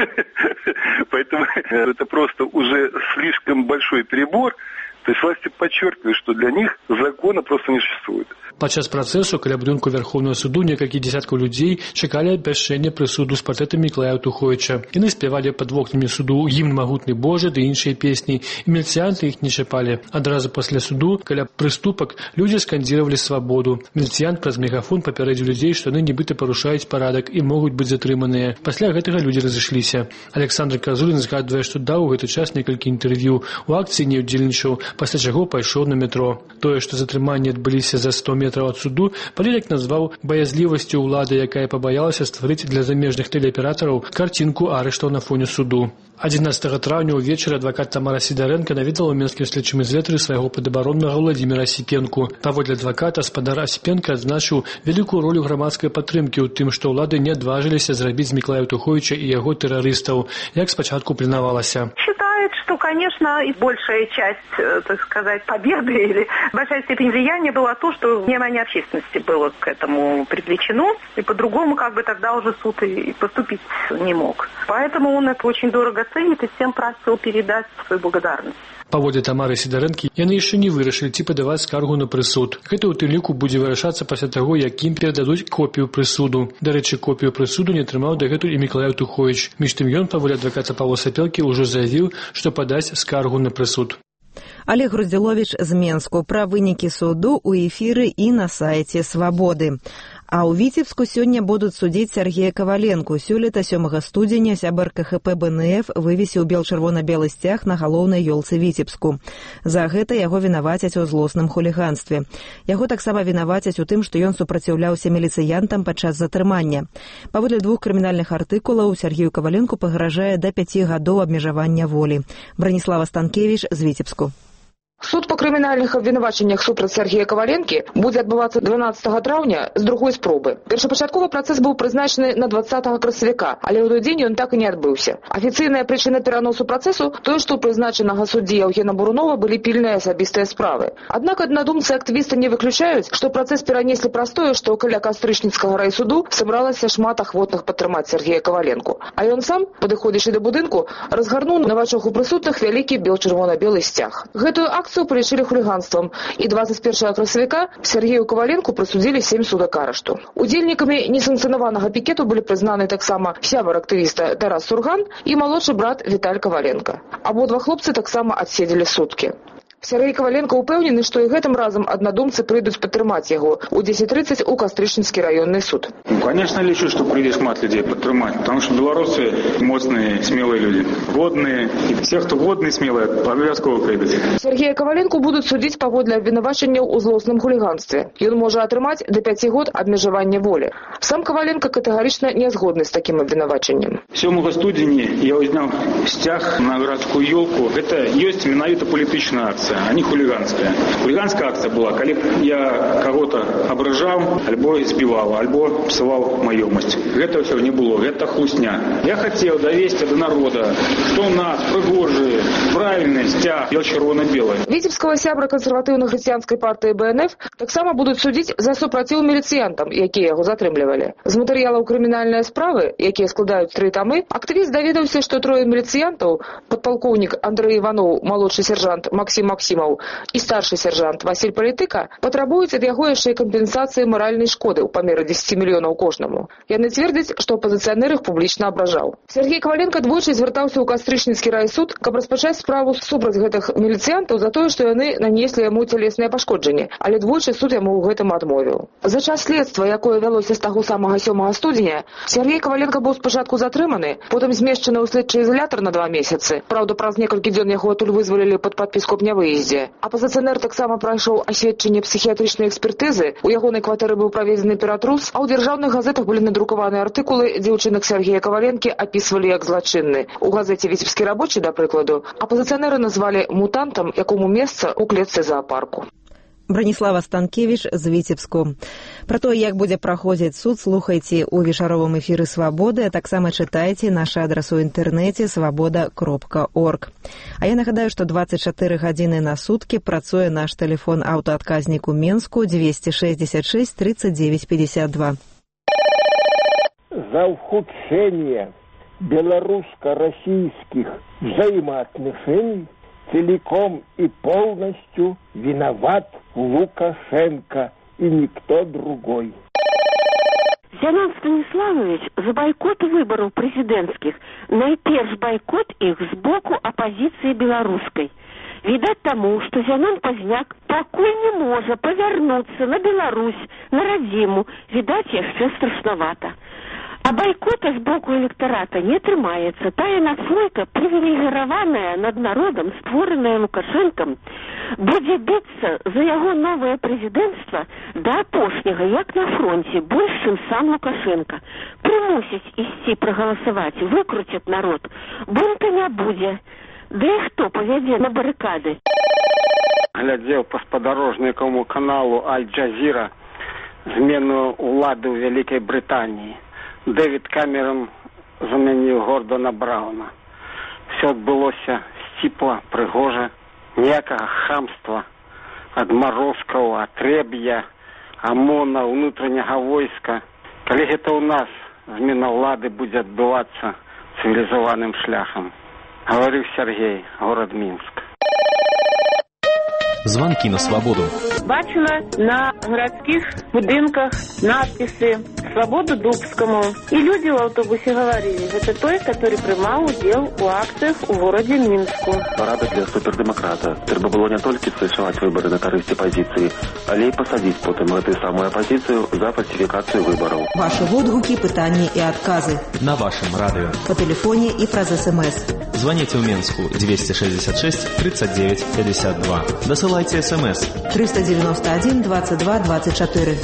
Поэтому это просто уже слишком большой перебор. То есть власти подчеркивают, что для них закона просто не существует. Падчас працэсу каля будынку Вярхоўнага суду некалькі дзесяткаў людзей чакалі абвяшчэння прысуду з партрэтамі Мікалая Аўтуховіча. Яны спявалі пад вокнамі суду гімн «Магутны Божа» ды іншыя песні, і міліцыянты іх не чапалі. Адразу пасля суду каля прыступак людзі скандзіравалі свабоду. Міліцыянт праз мегафон папярэдзіў людзей, што яны нібыта парушаюць парадак і могуць быць затрыманыя. Пасля гэтага людзі разышліся. Александр Казулін згадвае, што даў у гэты час некалькі інтэрв'ю. У акцыі не ўдзельнічаў, пасля чаго пайшоў на метро. Тое, што затрыманні адбыліся за сто метраў ад суду, палітык назваў баязлівасцю ўлады, якая пабаялася стварыць для замежных тэлеаператараў карцінку арыштаў на фоне суду. адзінаццатага траўня ўвечары адвакат Тамара Сідарэнка наведала ў Менскім следчым ізалятары свайго падабароннага Владзіміра Асіпенку. Паводле адваката, спадар Асіпенка адзначыў вялікую ролю грамадскай падтрымкі ў тым, што ўлады не адважыліся зрабіць з Мікалая Аўтуховіча і яго тэрарыстаў, як спачатку планавалася. Считает, что, конечно, и большая часть, так сказать, победы или большая степень влияния была то, что внимание общественности было к этому привлечено, и по-другому как бы тогда уже суд и поступить не мог. Поэтому он это очень дорого ценит и всем просил передать свою благодарность. Паводле Тамары Сідарэнкі, яны яшчэ не вырашылі, ці падаваць скаргу на прысуд. Гэта ў тым ліку будзе вырашацца пасля таго, як ім перададуць копію прысуду. Дарэчы, копію прысуду не атрымаў дагэтуль і Мікалай Аўтуховіч. Між тым ён, паводле адваката Павла Сапелкі, ўжо заявіў, што падасць скаргу на прысуд. Олег Груздзіловіч з Менску пра вынікі суду ў эфіры і на сайце Свабоды. А ў Віцебску сёння будуць судзіць Сергея Каваленку. Сёлета сёмага студзеня сябар ка ха пэ бэ эн эф вывесіў бел-чырвона-белы сцяг на галоўнай ёлцы Віцебску. За гэта яго вінавацяць у злосным хуліганстве. Яго таксама вінавацяць у тым, што ён супраціўляўся міліцыянтам падчас затрымання. Паводле двух крымінальных артыкулаў Сергею Каваленку пагражае да пяці гадоў абмежавання волі. Браніслава Станкевіч з Віцебску. Суд по крымінальных абвінавачаннях супраць Сергея Каваленкі будзе адбывацца дванаццатага траўня з другой спробы. Першапачатковы працэс быў прызначаны на двадцатага красавіка, але ў той дзень ён так і не адбыўся. Афіцыйная прычына пераносу працэсу тое, што ў прызначанага суддзі Яўгена Бурунова былі пільныя асабістыя справы. Аднак аднадумцы актывіста не выключаюць, што працэс перанеслі праз тое, што каля кастрычніцкага райсуду сабралася шмат ахвотных падтрымаць Сергея Каваленку. А ён сам, падыходзячы да будынку, разгарнуў на вачах у прысутных вялікі бел-чырвона-белы сцяг. Гэтую акцыю палічылі хуліганствам, і двадцать першага красавіка Сергею Каваленку прысудзілі сем сутак арышту. Удзельнікамі несанкцыянаванага пікету былі прызнаны таксама сябар актывіста Тарас Сурган і малодшы брат Віталь Каваленка. Абодва хлопцы таксама адседзелі суткі. Сергей Каваленко упэўнены, што і гэтым разам аднадумцы прыйдуць падтрымаць яго ў дзесяць тридцать у Кастрычніцкі раённы суд. Ну, конечно, лечу, что придет шмат людей подтримать, потому что белорусы моцные, смелые люди, годные, и все, кто годные, смелые, обовязково придут. Сергея Каваленку будуць судзіць паводле абвінавачанняў у злосным хуліганстве. Ён можа атрымаць да пяці год абмежавання волі. Сам Каваленко катэгарычна не згодны з такім абвінавачаннем. сёмага студзеня я узнял сцяг на гарадскую елку. Это есть менавіта політычная акция, а не хулиганская. Хулиганская акция была, когда я кого-то ображал, альбо избивал, альбо псовал маёмасць. Гэта все не было, это хлусня. Я хотел довести до народа, что у нас прыгожие, правильный сцяг бел-чырвона-белый. Віцебскага сябра кансерватыўна-хрысціянскай партыі бэ эн эф таксама будуць судзіць за супраціў міліцыянтам, якія яго затрымлівалі. З матэрыялаў крымінальнай справы, якія складаюць тры тамы, актывіст даведаўся, што трое міліцыянтаў, падпалкоўнік Андрэй Іваноў, малодшы сержант Максім Максімаў і старшы сержант Васіль Палітыка, патрабуюць ад яго яшчэ і кампенсацыі маральнай шкоды ў памеры дзесяці мільёнаў кожнаму. Яны цвердзяць, што апазіцыянер іх публічна абражаў. Сергей Каваленко двойчы звяртаўся ў Кастрычніцкі райсуд, каб распачаць справу справу супраць гэтых міліцыянтаў за тое, што яны нанеслі яму цялесныя пашкоджанні, але двойчы суд яму ў гэтым адмовіў. За час следства, якое вялося з таго самага сёмага студзеня, Сергей Коваленко быў спачатку затрыманы, потым змешчаны ў следчы ізалятар на два месяцы. Праўда, праз некалькі дзён яго адтуль вызвалілі пад падпіску аб нявыездзе. Апазіцыянер таксама прайшоў асведчанне псіхіятрычнай экспертызы, у ягонай кватэры быў праведзены ператрус, а ў дзяржаўных газетах былі надрукаваны артыкулы, дзе ўчынак Сергея Коваленкі апісвалі як злачынны. У газеце «Віцебскі рабочы», да прыкладу, апазіцыянеры назвалі мутантам, якому месца ў клетцы зоапарку. Браніслава Станкевіч з Віцебску. Пра тое, як будзе праходзіць суд, слухайце ў вечаровым эфіры «Свабоды», а таксама чытайце наш адрас у інтэрнэце свабода кропка орг. А я нагадаю, што дваццаць чатыры гадзіны на суткі працуе наш тэлефон аўтаадказнік у Менску двести шестьдесят шесть тридцать девять пятьдесят два. За ухудшение белорусско-российских взаимоотношений целиком и полностью виноват Лукашенко и никто другой. Зянон Станиславович за бойкот выборов президентских найперш бойкот их с боку оппозиции белорусской. Видать тому, что Зянон Позняк покуль не может повернуться на Беларусь, на родиму, видать, яшчэ страшновато. А бойкота с боку электората не трымаецца. Тая наслойка, привилегированная над народом, створенная Лукашенком, будзе биться за яго новое президентство до апошняга, як на фронте, больше, чем сам Лукашенко. Примусить ісці проголосовать, выкрутят народ. Бунта не будзе. Да и хто поведзе на баррикады? Глядзеў па спадарожнікавому каналу Аль-Джазіра змену ўлады ў Вялікай Брытаніі. Дэвід Камерон заменил Гордона Брауна. Все отбылося сціпла, прыгожа, ніякага хамства, адмарозкаў, атреб'я, ОМОНа, внутренняга войска. Калі гэта ў нас змена ўлады будзе адбывацца цывілізаваным шляхам. Говорил Сергей, город Минск. Звонки на свободу. Бачила на городских будинках надписи «Свободу Дубскому». И люди в автобусе говорили, это той, который принимал удел у акциях в городе Минску. Парада для супердемократа. Треба было не только совершать выборы на користь оппозиции, але и посадить потом эту самую оппозицию за фальсификацию выборов. Ваши отгуки, пытания и отказы. На вашем радио. По телефоне и про СМС. Звоните в Минску двести шестьдесят шесть тридцать девять пятьдесят два. Досылайте СМС. триста девяносто один двадцать два двадцать четыре.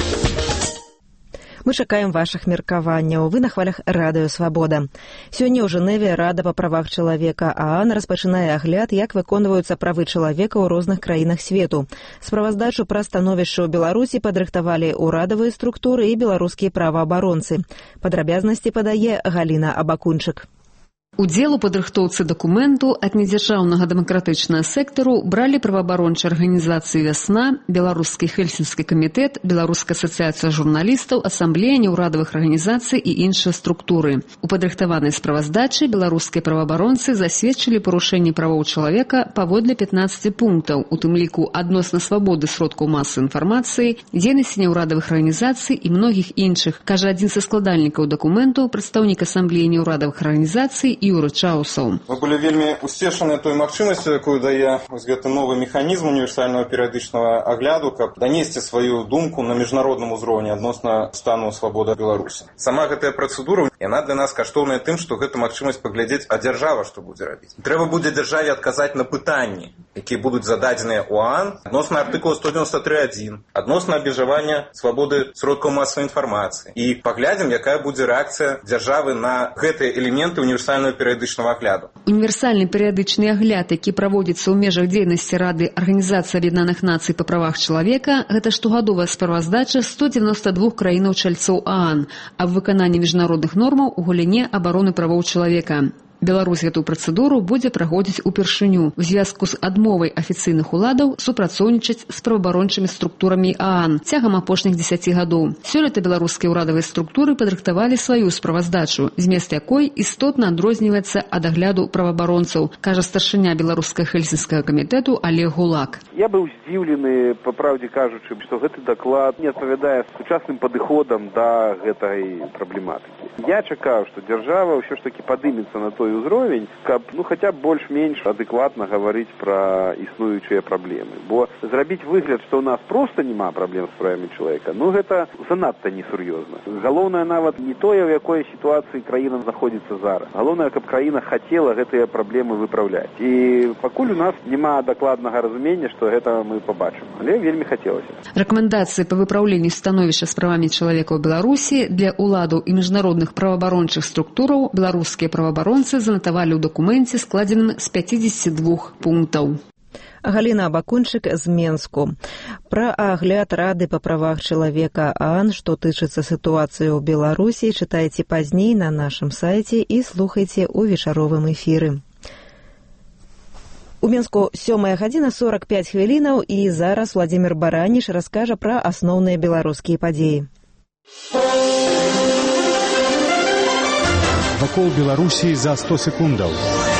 Мы чакаем вашых меркаванняў. Вы на хвалях радыё «Свабода». Сёння ў Жэневе Рада па правах чалавека ААН распачынае агляд, як выконваюцца правы чалавека ў розных краінах свету. Справаздачу пра становішча ў Беларусі падрыхтавалі ўрадавыя структуры і беларускія праваабаронцы. Падрабязнасці падае Галіна Абакунчык. Удзел у падрыхтоўцы дакументу ад недзяржаўнага дэмакратычнага сектару бралі праваабарончыя арганізацыі «Вясна», Беларускі Хельсінскі камітэт, Беларуская асацыяцыя журналістаў, асамблея неўрадавых арганізацый і іншыя структуры. У падрыхтаванай справаздачы беларускія праваабаронцы засведчылі парушэнне правоў чалавека паводле пятнаццаці пунктаў, у тым ліку адносна свабоды сродкаў масавай інфармацыі, дзейнасці неўрадавых арганізацый і многіх іншых, кажа адзін са складальнікаў дакументу, прадстаўнік асамблеі неўрадавых арганізацый Юра Чаусаў. Мы былі вельмі усцешаны той магчымасцю, якую дае гэты новы механізм універсальнага перыядычнага агляду, каб данесці сваю думку на міжнародным узроўні адносна стану свабоды Беларусі. Сама гэтая працэдура, яна для нас каштоўная тым, што гэта магчымасць паглядзець, а дзяржава што будзе рабіць. Трэба будзе дзяржаве адказаць на пытанні, якія будуць зададзеныя ў ААН адносна артыкула сто девяносто три один, адносна абмежавання свабоды сродкаў масавай інфармацыі. І паглядзім, якая будзе рэакцыя дзяржавы на гэтыя элементы універсальнага перыядычнага агляду. Універсальны перыядычны агляд, які праводзіцца ў межах дзейнасці Рады Арганізацыі Аб'яднаных Нацый па правах чалавека, гэта штогадовая справаздача сто девяносто два краінаў-чальцоў ААН аб выкананні міжнародных нормаў у галіне абароны правоў чалавека. Беларусь гэтую працэдуру будзе праходзіць упершыню у звязку з адмовай афіцыйных уладаў супрацоўнічаць з праваабарончымі структурамі ААН цягам апошніх дзесяці гадоў. Сёлета беларускія ўрадавыя структуры падрыхтавалі сваю справаздачу, змест якой істотна адрозніваецца ад агляду праваабаронцаў, кажа старшыня беларускага Хельсінскага камітэту Олег Гулак. Я быў здзіўлены, па праўдзе кажучы, што гэты даклад не адпавядае сучасным падыходам да гэтай праблематыкі. Я чакаў, што дзяржава ўсё ж такі падымецца на той той узровень, каб ну хаця б больш-менш адэкватна гаварыць пра існуючыя праблемы. Бо зрабіць выгляд, што ў нас проста няма праблем з правамі чалавека, ну гэта занадта несур'ёзна. Галоўнае нават не тое, у якой сітуацыі краіна знаходзіцца зараз. Галоўнае, каб краіна хацела гэтыя праблемы выпраўляць. І пакуль у нас няма дакладнага разумення, што гэта мы пабачым. Але вельмі хацелася. Рэкамендацыі па выпраўленню становішча з правамі чалавека ў Беларусі для ўладаў і міжнародных праваабарончых структураў беларускія праваабаронцы занатавалі ў дакуменце, складзеным з пяцідзесяці двух пунктаў. Галіна Абакунчык з Менску. Пра агляд Рады па правах чалавека ААН, што тычыцца сітуацыі ў Беларусі, чытайце пазней на нашым сайце і слухайце ў вечаровым эфіры. У Менску сёмая гадзіна сорак пяць хвілінаў, і зараз Владзімір Бараніш раскажа пра асноўныя беларускія падзеі. Вакол Беларусі за сто секундаў.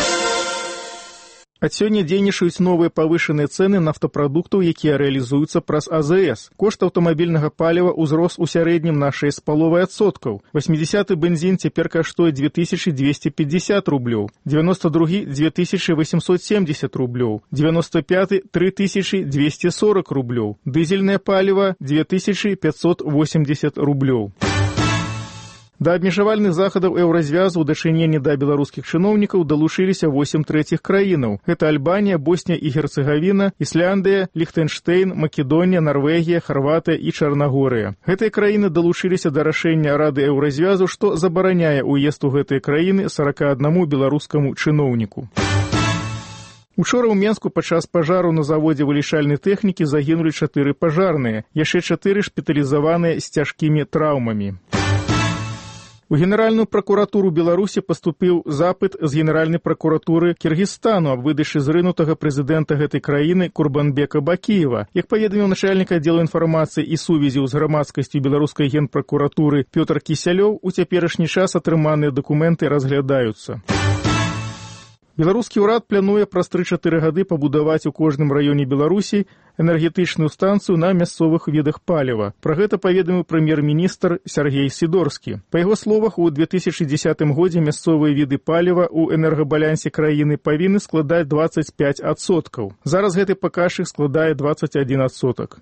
Ад сёння дзейнічаюць новыя павышаныя цэны нафтапрадуктаў, якія рэалізуюцца праз А З С. Кошт аўтамабільнага паліва ўзрос у сярэднім на шэсць з паловай адсоткаў. васьмідзесяты бензін цяпер каштуе дзве тысячы дзвесце пятьдесят рублёў, дзевяносто другі дзве тысячы восемьсот семьдесят рублёў, девяносто пятый тры тысячы двести сорок рублёў, дызельнае паліва две тысячы пятьсот восемьдесят рублёў. Да абмежавальных захадаў еўразвязу ў дачыненні да беларускіх чыноўнікаў далучыліся восем трэціх краінаў. Гэта Альбанія, Боснія і Герцэгавіна, Ісляндыя, Ліхтэнштэйн, Македонія, Нарвегія, Харватыя і Чарнагорыя. Гэтыя краіны далучыліся да рашэння Рады еўразвязу, што забараняе ўезд у гэтыя краіны сорок аднаму беларускаму чыноўніку. Учора ў Менску падчас пажару на заводзе вылічальнай тэхнікі загінулі чатыры пажарныя, яшчэ чатыры шпіталізаваныя з цяжкімі траўмамі. У Генеральную пракуратуру Беларусі паступіў запыт з Генеральнай пракуратуры Кіргізстану аб выдачы зрынутага прэзідэнта гэтай краіны Курбанбека Бакіева. Як паведаміў начальнік аддзелу інфармацыі і сувязі з грамадскасцю беларускай генпракуратуры Пётр Кісялёў, у цяперашні час атрыманыя дакументы разглядаюцца. Беларускі ўрад плануе праз тры-чатыры гады пабудаваць у кожным раёне Беларусі энергетычную станцыю на мясцовых відах паліва. Пра гэта паведаміў прэм'ер-міністр Сяргей Сідорскі. Па яго словах, у две тысячы дзесятым годзе мясцовыя віды паліва ў энергабалянсе краіны павінны складаць дваццаць пяць адсоткаў. Зараз гэты паказчык складае дваццаць адзін адсотак.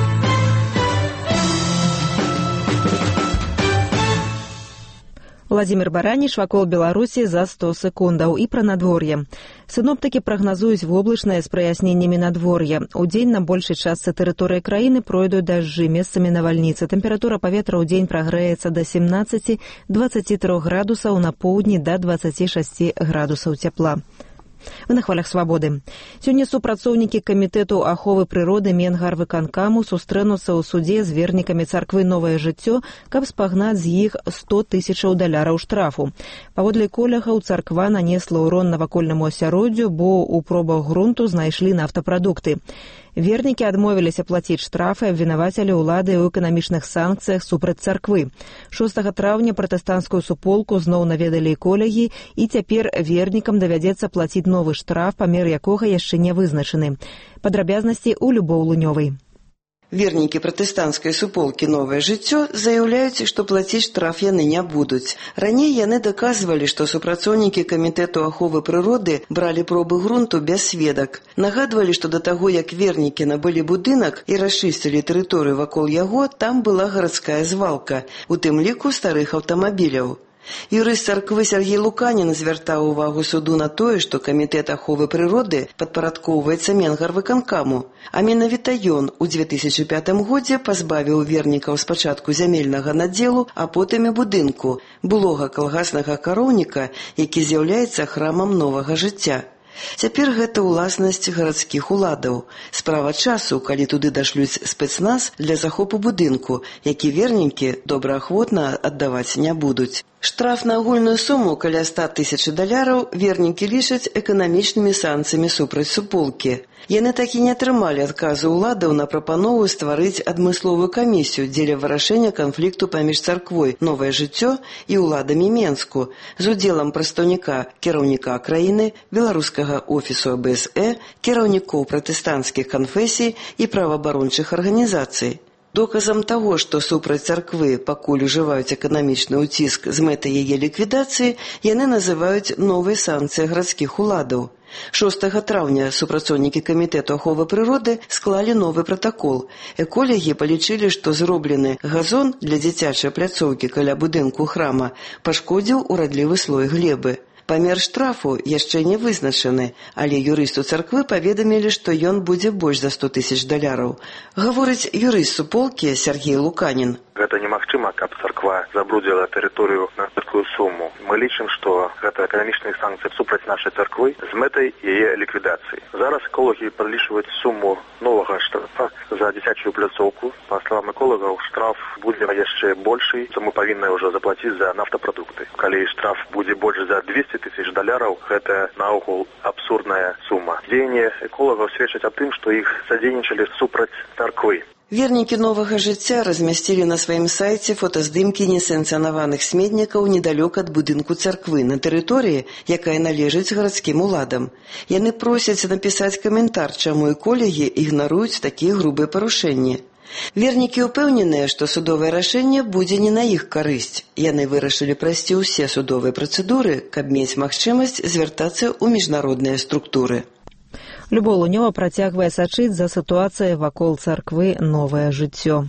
Владзімір Бараніш вакол Беларусі за сто секундаў. І пра надвор'е. Сіноптыкі прагназуюць воблачнае з праясненнямі надвор'я. Удзень на большай частцы тэрыторыі краіны пройдуць дажджы, месцамі навальніцы. Тэмпература паветра ў дзень прагрэецца да семнаццаці - дваццаці трох градусаў, на поўдні да дваццаці шасці градусаў цяпла. Вы на хвалях свабоды. Сёння супрацоўнікі камітэту аховы прыроды Менгарвыканкаму сустрэнуцца ў судзе з вернікамі царквы «Новае жыццё», каб спагнаць з іх сто тысячаў даляраў штрафу. Паводле колягаў, царква нанесла ўрон навакольнаму асяроддзю, бо ў пробах грунту знайшлі нафтапрадукты. Вернікі адмовіліся плаціць штрафы, абвінавацілі ўлады ў эканамічных санкцыях супраць царквы. шостага траўня пратэстанцкую суполку зноў наведалі эколагі, і цяпер вернікам давядзецца плаціць новы штраф, памер якога яшчэ не вызначаны. Падрабязнасці ў Любоў Лунёвай. Вернікі пратэстанцкай суполкі «Новае жыццё» заяўляюць, што плаціць штраф яны не будуць. Раней яны даказвалі, што супрацоўнікі камітэту аховы прыроды бралі пробы грунту без сведак. Нагадвалі, што да таго, як вернікі набылі будынак і расчысцілі тэрыторыю вакол яго, там была гарадская звалка, у тым ліку старых аўтамабіляў. Юрыст царквы Сергей Луканін звяртаў увагу суду на тое, што камітэт аховы прыроды падпарадкоўваецца Менгарвыканкаму, а менавіта ён у две тысячы пятым годзе пазбавіў вернікаў спачатку зямельнага надзелу, а потым і будынку, былога калгаснага кароўніка, які з'яўляецца храмам новага жыцця. Цяпер гэта ўласнасць гарадскіх уладаў. Справа часу, калі туды дашлюць спецназ для захопу будынку, які вернікі добраахвотна аддаваць не будуць. Штраф на агульную суму каля ста тысяч даляраў вернікі лічаць эканамічнымі санкцыямі супраць суполкі. Яны так і не атрымалі адказу ўладаў на прапанову стварыць адмысловую камісію дзеля вырашэння канфлікту паміж царквой «Новае жыццё» і ўладамі Менску з удзелам прадстаўніка кіраўніка краіны, беларускага офісу А Б С Э, кіраўнікоў пратэстанцкіх канфесій і праваабарончых арганізацый. Доказам таго, што супраць царквы пакуль ужываюць эканамічны ўціск з мэтай яе ліквідацыі, яны называюць новыя санкцыі гарадскіх уладаў. шостага траўня супрацоўнікі камітэту аховы прыроды склалі новы пратакол. Эколагі палічылі, што зроблены газон для дзіцячай пляцоўкі каля будынку храма пашкодзіў урадлівы слой глебы. Памер штрафу яшчэ не вызначаны, але юрысту царквы паведамілі, што ён будзе больш за сто тысяч даляраў. Гаворыць юрыст суполкі Сергей Луканін. Гэта немагчыма, каб царква забрудзіла тэрыторыю на такую суму. Мы лічым, што гэта эканамічныя санкцыі супраць нашай царквы з мэтай яе ліквідацыі. Зараз эколагі падлічваюць суму новага штрафа за дзіцячую пляцоўку. Па словам эколагаў, штраф будзе яшчэ большы, то мы павінны ўжо заплаціць за нафтапрадукты. Калі штраф будзе больш за двести тысяч даляраў, гэта наогул абсурдная сума. Дзеянні эколагаў сведчаць аб тым, што іх садзейнічалі супраць царквы. Вернікі новага жыцця размясцілі на сваім сайце фотаздымкі несанкцыянаваных сметнікаў недалёк ад будынку царквы на тэрыторыі, якая належыць гарадскім уладам. Яны просяць напісаць каментар, чаму эколагі ігнаруюць такія грубыя парушэнні. Вернікі ўпэўненыя, што судовае рашэнне будзе не на іх карысць. Яны вырашылі прайсці ўсе судовыя працэдуры, каб мець магчымасць звяртацца ў міжнародныя структуры. Любоў Лунёва працягвае сачыць за сітуацыяй вакол царквы «Новае жыццё».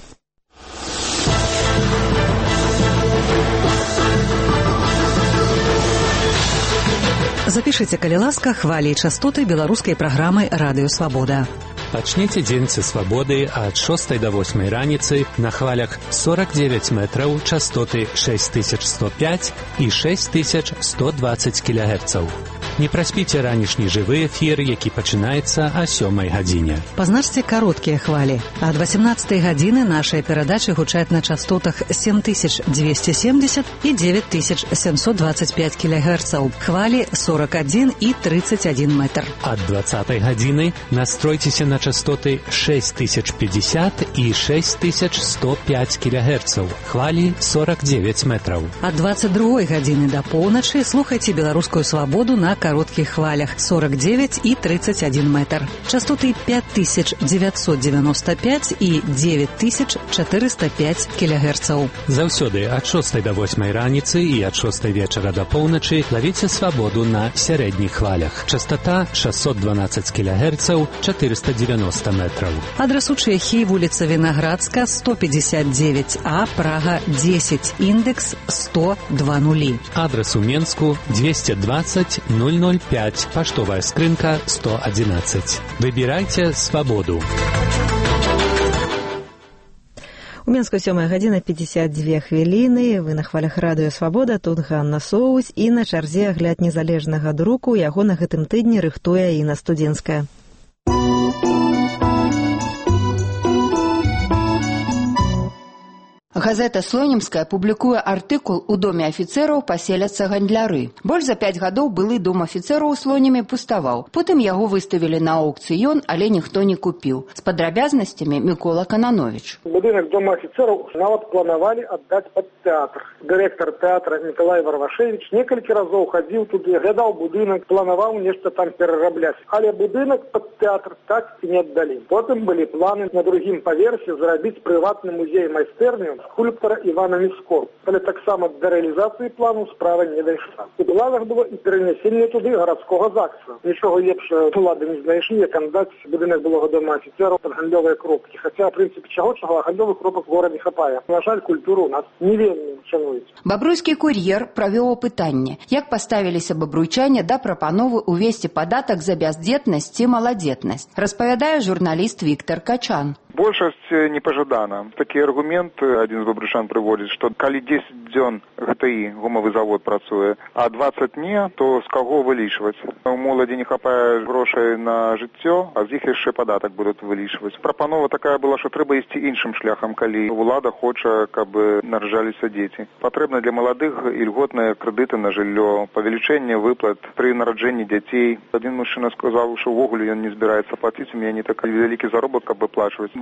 Запішыце, калі ласка, хвалі і частоты беларускай праграмы «Радыё Свабода». Пачніце дзень са свабоды ад шостай да восьмай раніцы на хвалях сорок девять метраў, частоты шесть тысяч сто пять і шесть тысяч сто двадцать кілогерцаў. Не праспіце ранішні жывы эфір, які пачынаецца о сёмай гадзіне. Пазначце кароткія хвалі. Ад восемнадцатай гадзіны нашыя перадачы гучаць на частотах семь тысяч двести семьдесят і девять тысяч семьсот двадцать пять кілогерцаў. Хвалі сорок один і тридцать один метр. Ад двадцатай гадзіны настройцеся на частоты шесть тысяч пятьдесят і шесть тысяч сто пять кілогерцаў. Хвалі сорок девять метраў. Ад двадцать другой гадзіны да поўначы слухайце беларускую свабоду на коротких хвалях сорок девять и тридцать один метр. Частоты пять тысяч девятьсот девяносто пять и девять тысяч четыреста пять килогерцаў. Заўсёды ад шостай да восьмай раніцы і ад шостай вечара да поўначы лавіце свабоду на сярэдніх хвалях. Частота шестьсот двенадцать килогерцаў, четыреста девяносто метров. Адрес у Чехии, улица Виноградска, сто пятьдесят девять А, Прага, десять, индекс сто два нули. Адрес у Менску двести двадцать ноль ноль пять, поштовая скрынка сто одиннадцать. Выбирайте свободу. У Менску сёмая гадзіна пятьдесят две хвіліны. Вы на хвалях радыё Свабода. Тут Ганна Соусь і на чарзе агляд незалежнага друку. Яго на гэтым тыдні рыхтуе Інна Студзенская. Газета «Слонімская» публікуе артыкул «У доме афіцэраў паселяцца гандляры». Больш за пяць гадоў былы дом афіцэраў у Слонімі пуставаў. Потым яго выставілі на аукцыён, але ніхто не купіў. З падрабязнасцямі Мікола Кананович. Будынак дома афіцэраў нават планавалі аддаць пад тэатр. Дырэктар тэатра Мікалай Варвашевіч некалькі разоў хадзіў туды, глядаў будынак, планаваў нешта там перарабляць. Але будынак пад тэатр так і не аддалі. Потым былі планы на другім паверсе зрабіць прыватны музей-майстэрню скульптора Івана Міскор. Але таксама да рэалізацыі плану справа не дайшла. У планах было і перанесенне туды гарадскога ЗАГСа. Нічога лепшага улады не знайшлі, як аддаць будынак былога дома афіцэраў пад гандлёвыя кропкі. Хаця, в прынцыпе, чаго-чаго, гандлёвых кропак горада не хапае. На жаль, культуру у нас не вельмі шануюць. Бабруйскі кур'ер правёў апытанне, як паставіліся бабруйчане да прапановы увесці падатак за бяздзетнасць ці маладзетнасць, распавядае журналіст Віктор Качан. Большасць непажадана. Такі аргумент адзін з бабручан прыводзіць, што калі дзесяць дзён ГТІ, гумавы завод, працуе, а дваццаць не, то з каго вылічваць? У моладзі не хапае грошай на жыццё, а з іх яшчэ падатак будуць вылічваць. Прапанова такая была, што трэба ісці іншым шляхам, калі ўлада хоча, каб нараджаліся дзеці. Патрэбна для маладых ільготныя крэдыты на жыллё, павелічэнне выплат пры нараджэнні дзяцей. Адзін мужчына сказаў, што ўвогуле ён не збіраецца плаціць, у мяне не такі вялікі заробак, каб выплачваць.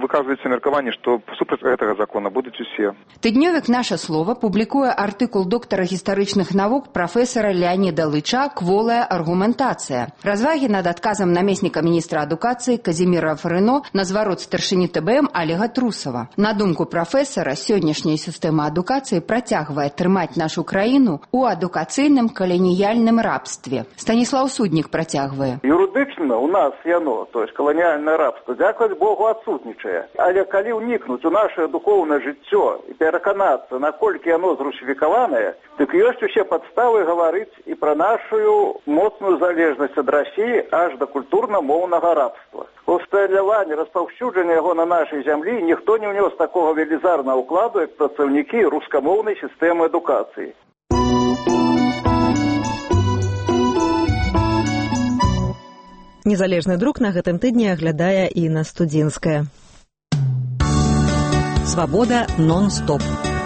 выказваецца меркаванне, што супраць гэтага закона будуць усе. Тыднёвік «Наша слова» публікуе артыкул доктара гістарычных навук прафесара Леаніда Лыча «Кволая аргументацыя». Развагі над адказам намесніка міністра адукацыі Казіміра Фарыно на зварот старшыні тэ бэ эм Олега Трусова. На думку прафесара, сённяшняя сістэма адукацыі працягвае трымаць нашу краіну ў адукацыйным каланіяльным рабстве. Станіслаў Суднік працягвае. Юрыдычна у нас яно, то есть каланіяльнае рабства, дзякаваць Богу, адсутнічае. Але калі ўнікнуць у наше духоўнае жыццё і пераканацца, наколькі яно зрусіфікаванае, дык ёсць усе падставы гаварыць і пра нашу моцную залежнасць ад Расіі аж да культурна-моўнага рабства. Усталяванне, распаўсюджанне яго на нашай зямлі ніхто не ўнёс такога велізарнага ўкладу, як працаўнікі рускамоўнай сістэмы адукацыі. Незалежны друк на гэтым тыдні аглядае Інна Студзінская. Свабода нон-стоп.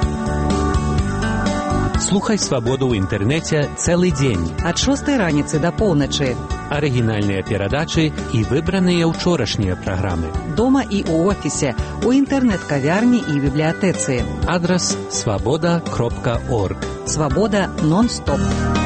Слухай свабоду ў інтэрнэце цэлы дзень. Ад шостай раніцы да поўначы. Арыгінальныя перадачы і выбраныя ўчорашнія праграмы. Дома і ў офісе, у інтэрнэт-кавярні і бібліятэцы. Адрас свабода кропка орг. Свабода нон-стоп.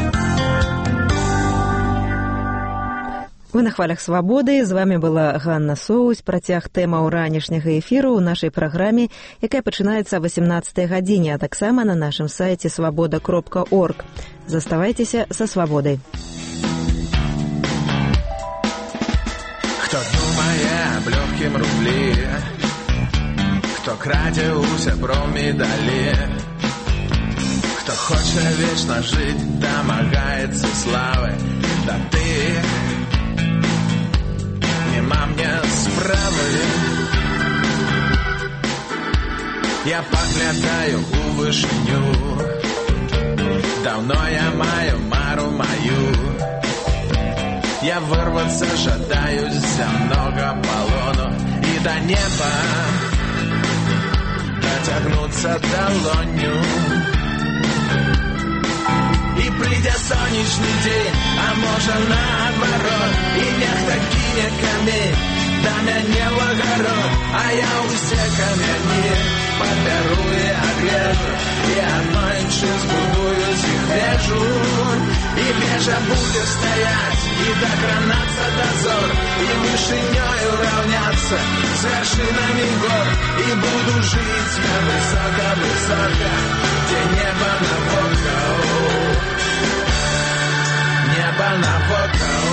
Вы на хвалях свабоды. З вами была Ганна Соусь. Працяг тэмаў ранішняга эфіру ў нашай праграме, якая пачынаецца о восемнадцатай гадзіне, а таксама на нашым сайце свабода кропка орг. Заставайцеся са свабодай. Хто думае аб лёгкім рублі, хто крадзе ў сяброў медалі, хто хоча вечна жыць, дамагаецца славы, да ты нема мне справы. Я паглядаю у вышыню, даўно я маю мару маю. Я вырваться жадаю з зямнога палону і да неба дацягнуцца далонню. І прыйдзе сонечны дзень, а можа наадварот, і нехта кіне камень да мяне ў агарод, а я ўсе камяні падбяру і адрежу, і аднойчы збудую з іх вежу. І вежа будзе стаяць і дакранацца дазор, і вышынёю раўняцца з вяршынамі гор, і буду жыць я высока-высока, дзе неба навокал, неба навокал,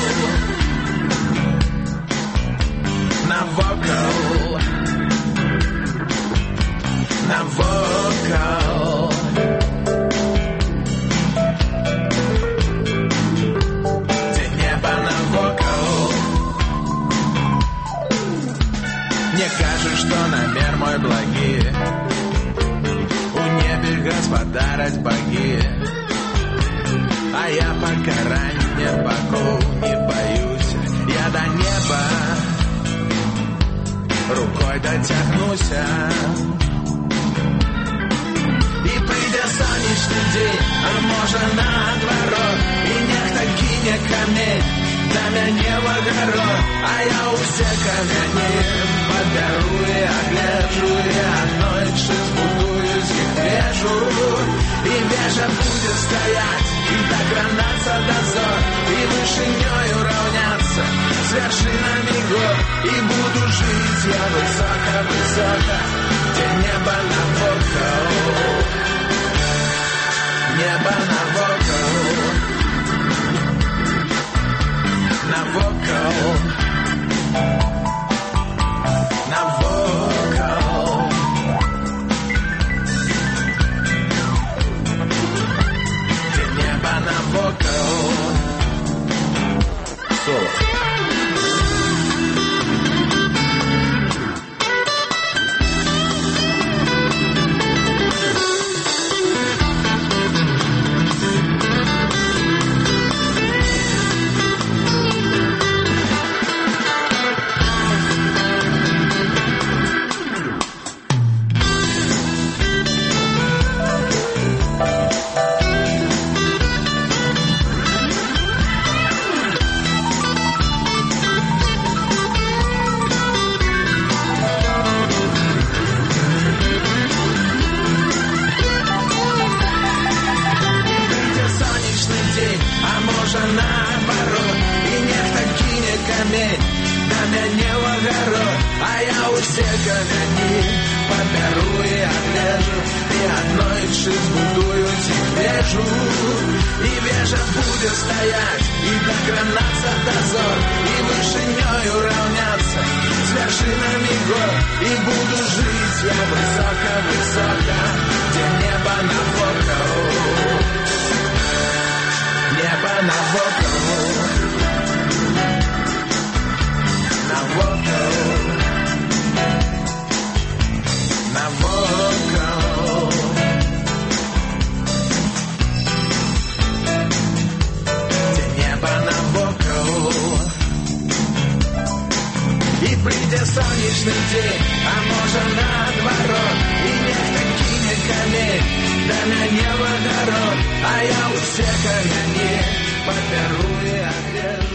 навокал, навокал. Дзе неба навокал. Мне кажуць, што намер мой благі, у небе гаспадараць багі, а я пакарання бакоў не баюся. Я да неба рукой дацягнуся. І прыйдзе сонечны дзень, а можа наадварот, і нехта кіне камень да мяне ў агарод, а я ўсе камяні падбяру і агледжу, і аднойчы збудую з іх вежу. І вежа будзе стаяць і дакранацца дазор, і вышынёю раўняцца з вяршынамі гор, і буду жыць я высока-высока, дзе неба навокал, неба навокал, навокал, навокал. Дзе неба навокал. Соло. камень да мяне ў агарод, а я ўсе камяні пабяру і адлежу, і аднойчы збудуюць іх вежу, і вежа будзе стаяць і дакранацца да зор, і вышынёю раўняцца з вяршынамі гор, і буду жыць я высока-высока, дзе неба навокал, неба навокал, навокал, навокал. Дзе неба навокал. І прыйдзе сонечны дзень, а можа наадварот, і нехта кіне камень да мяне ў агарод, а я ўсе камяні пабяру і адлежу.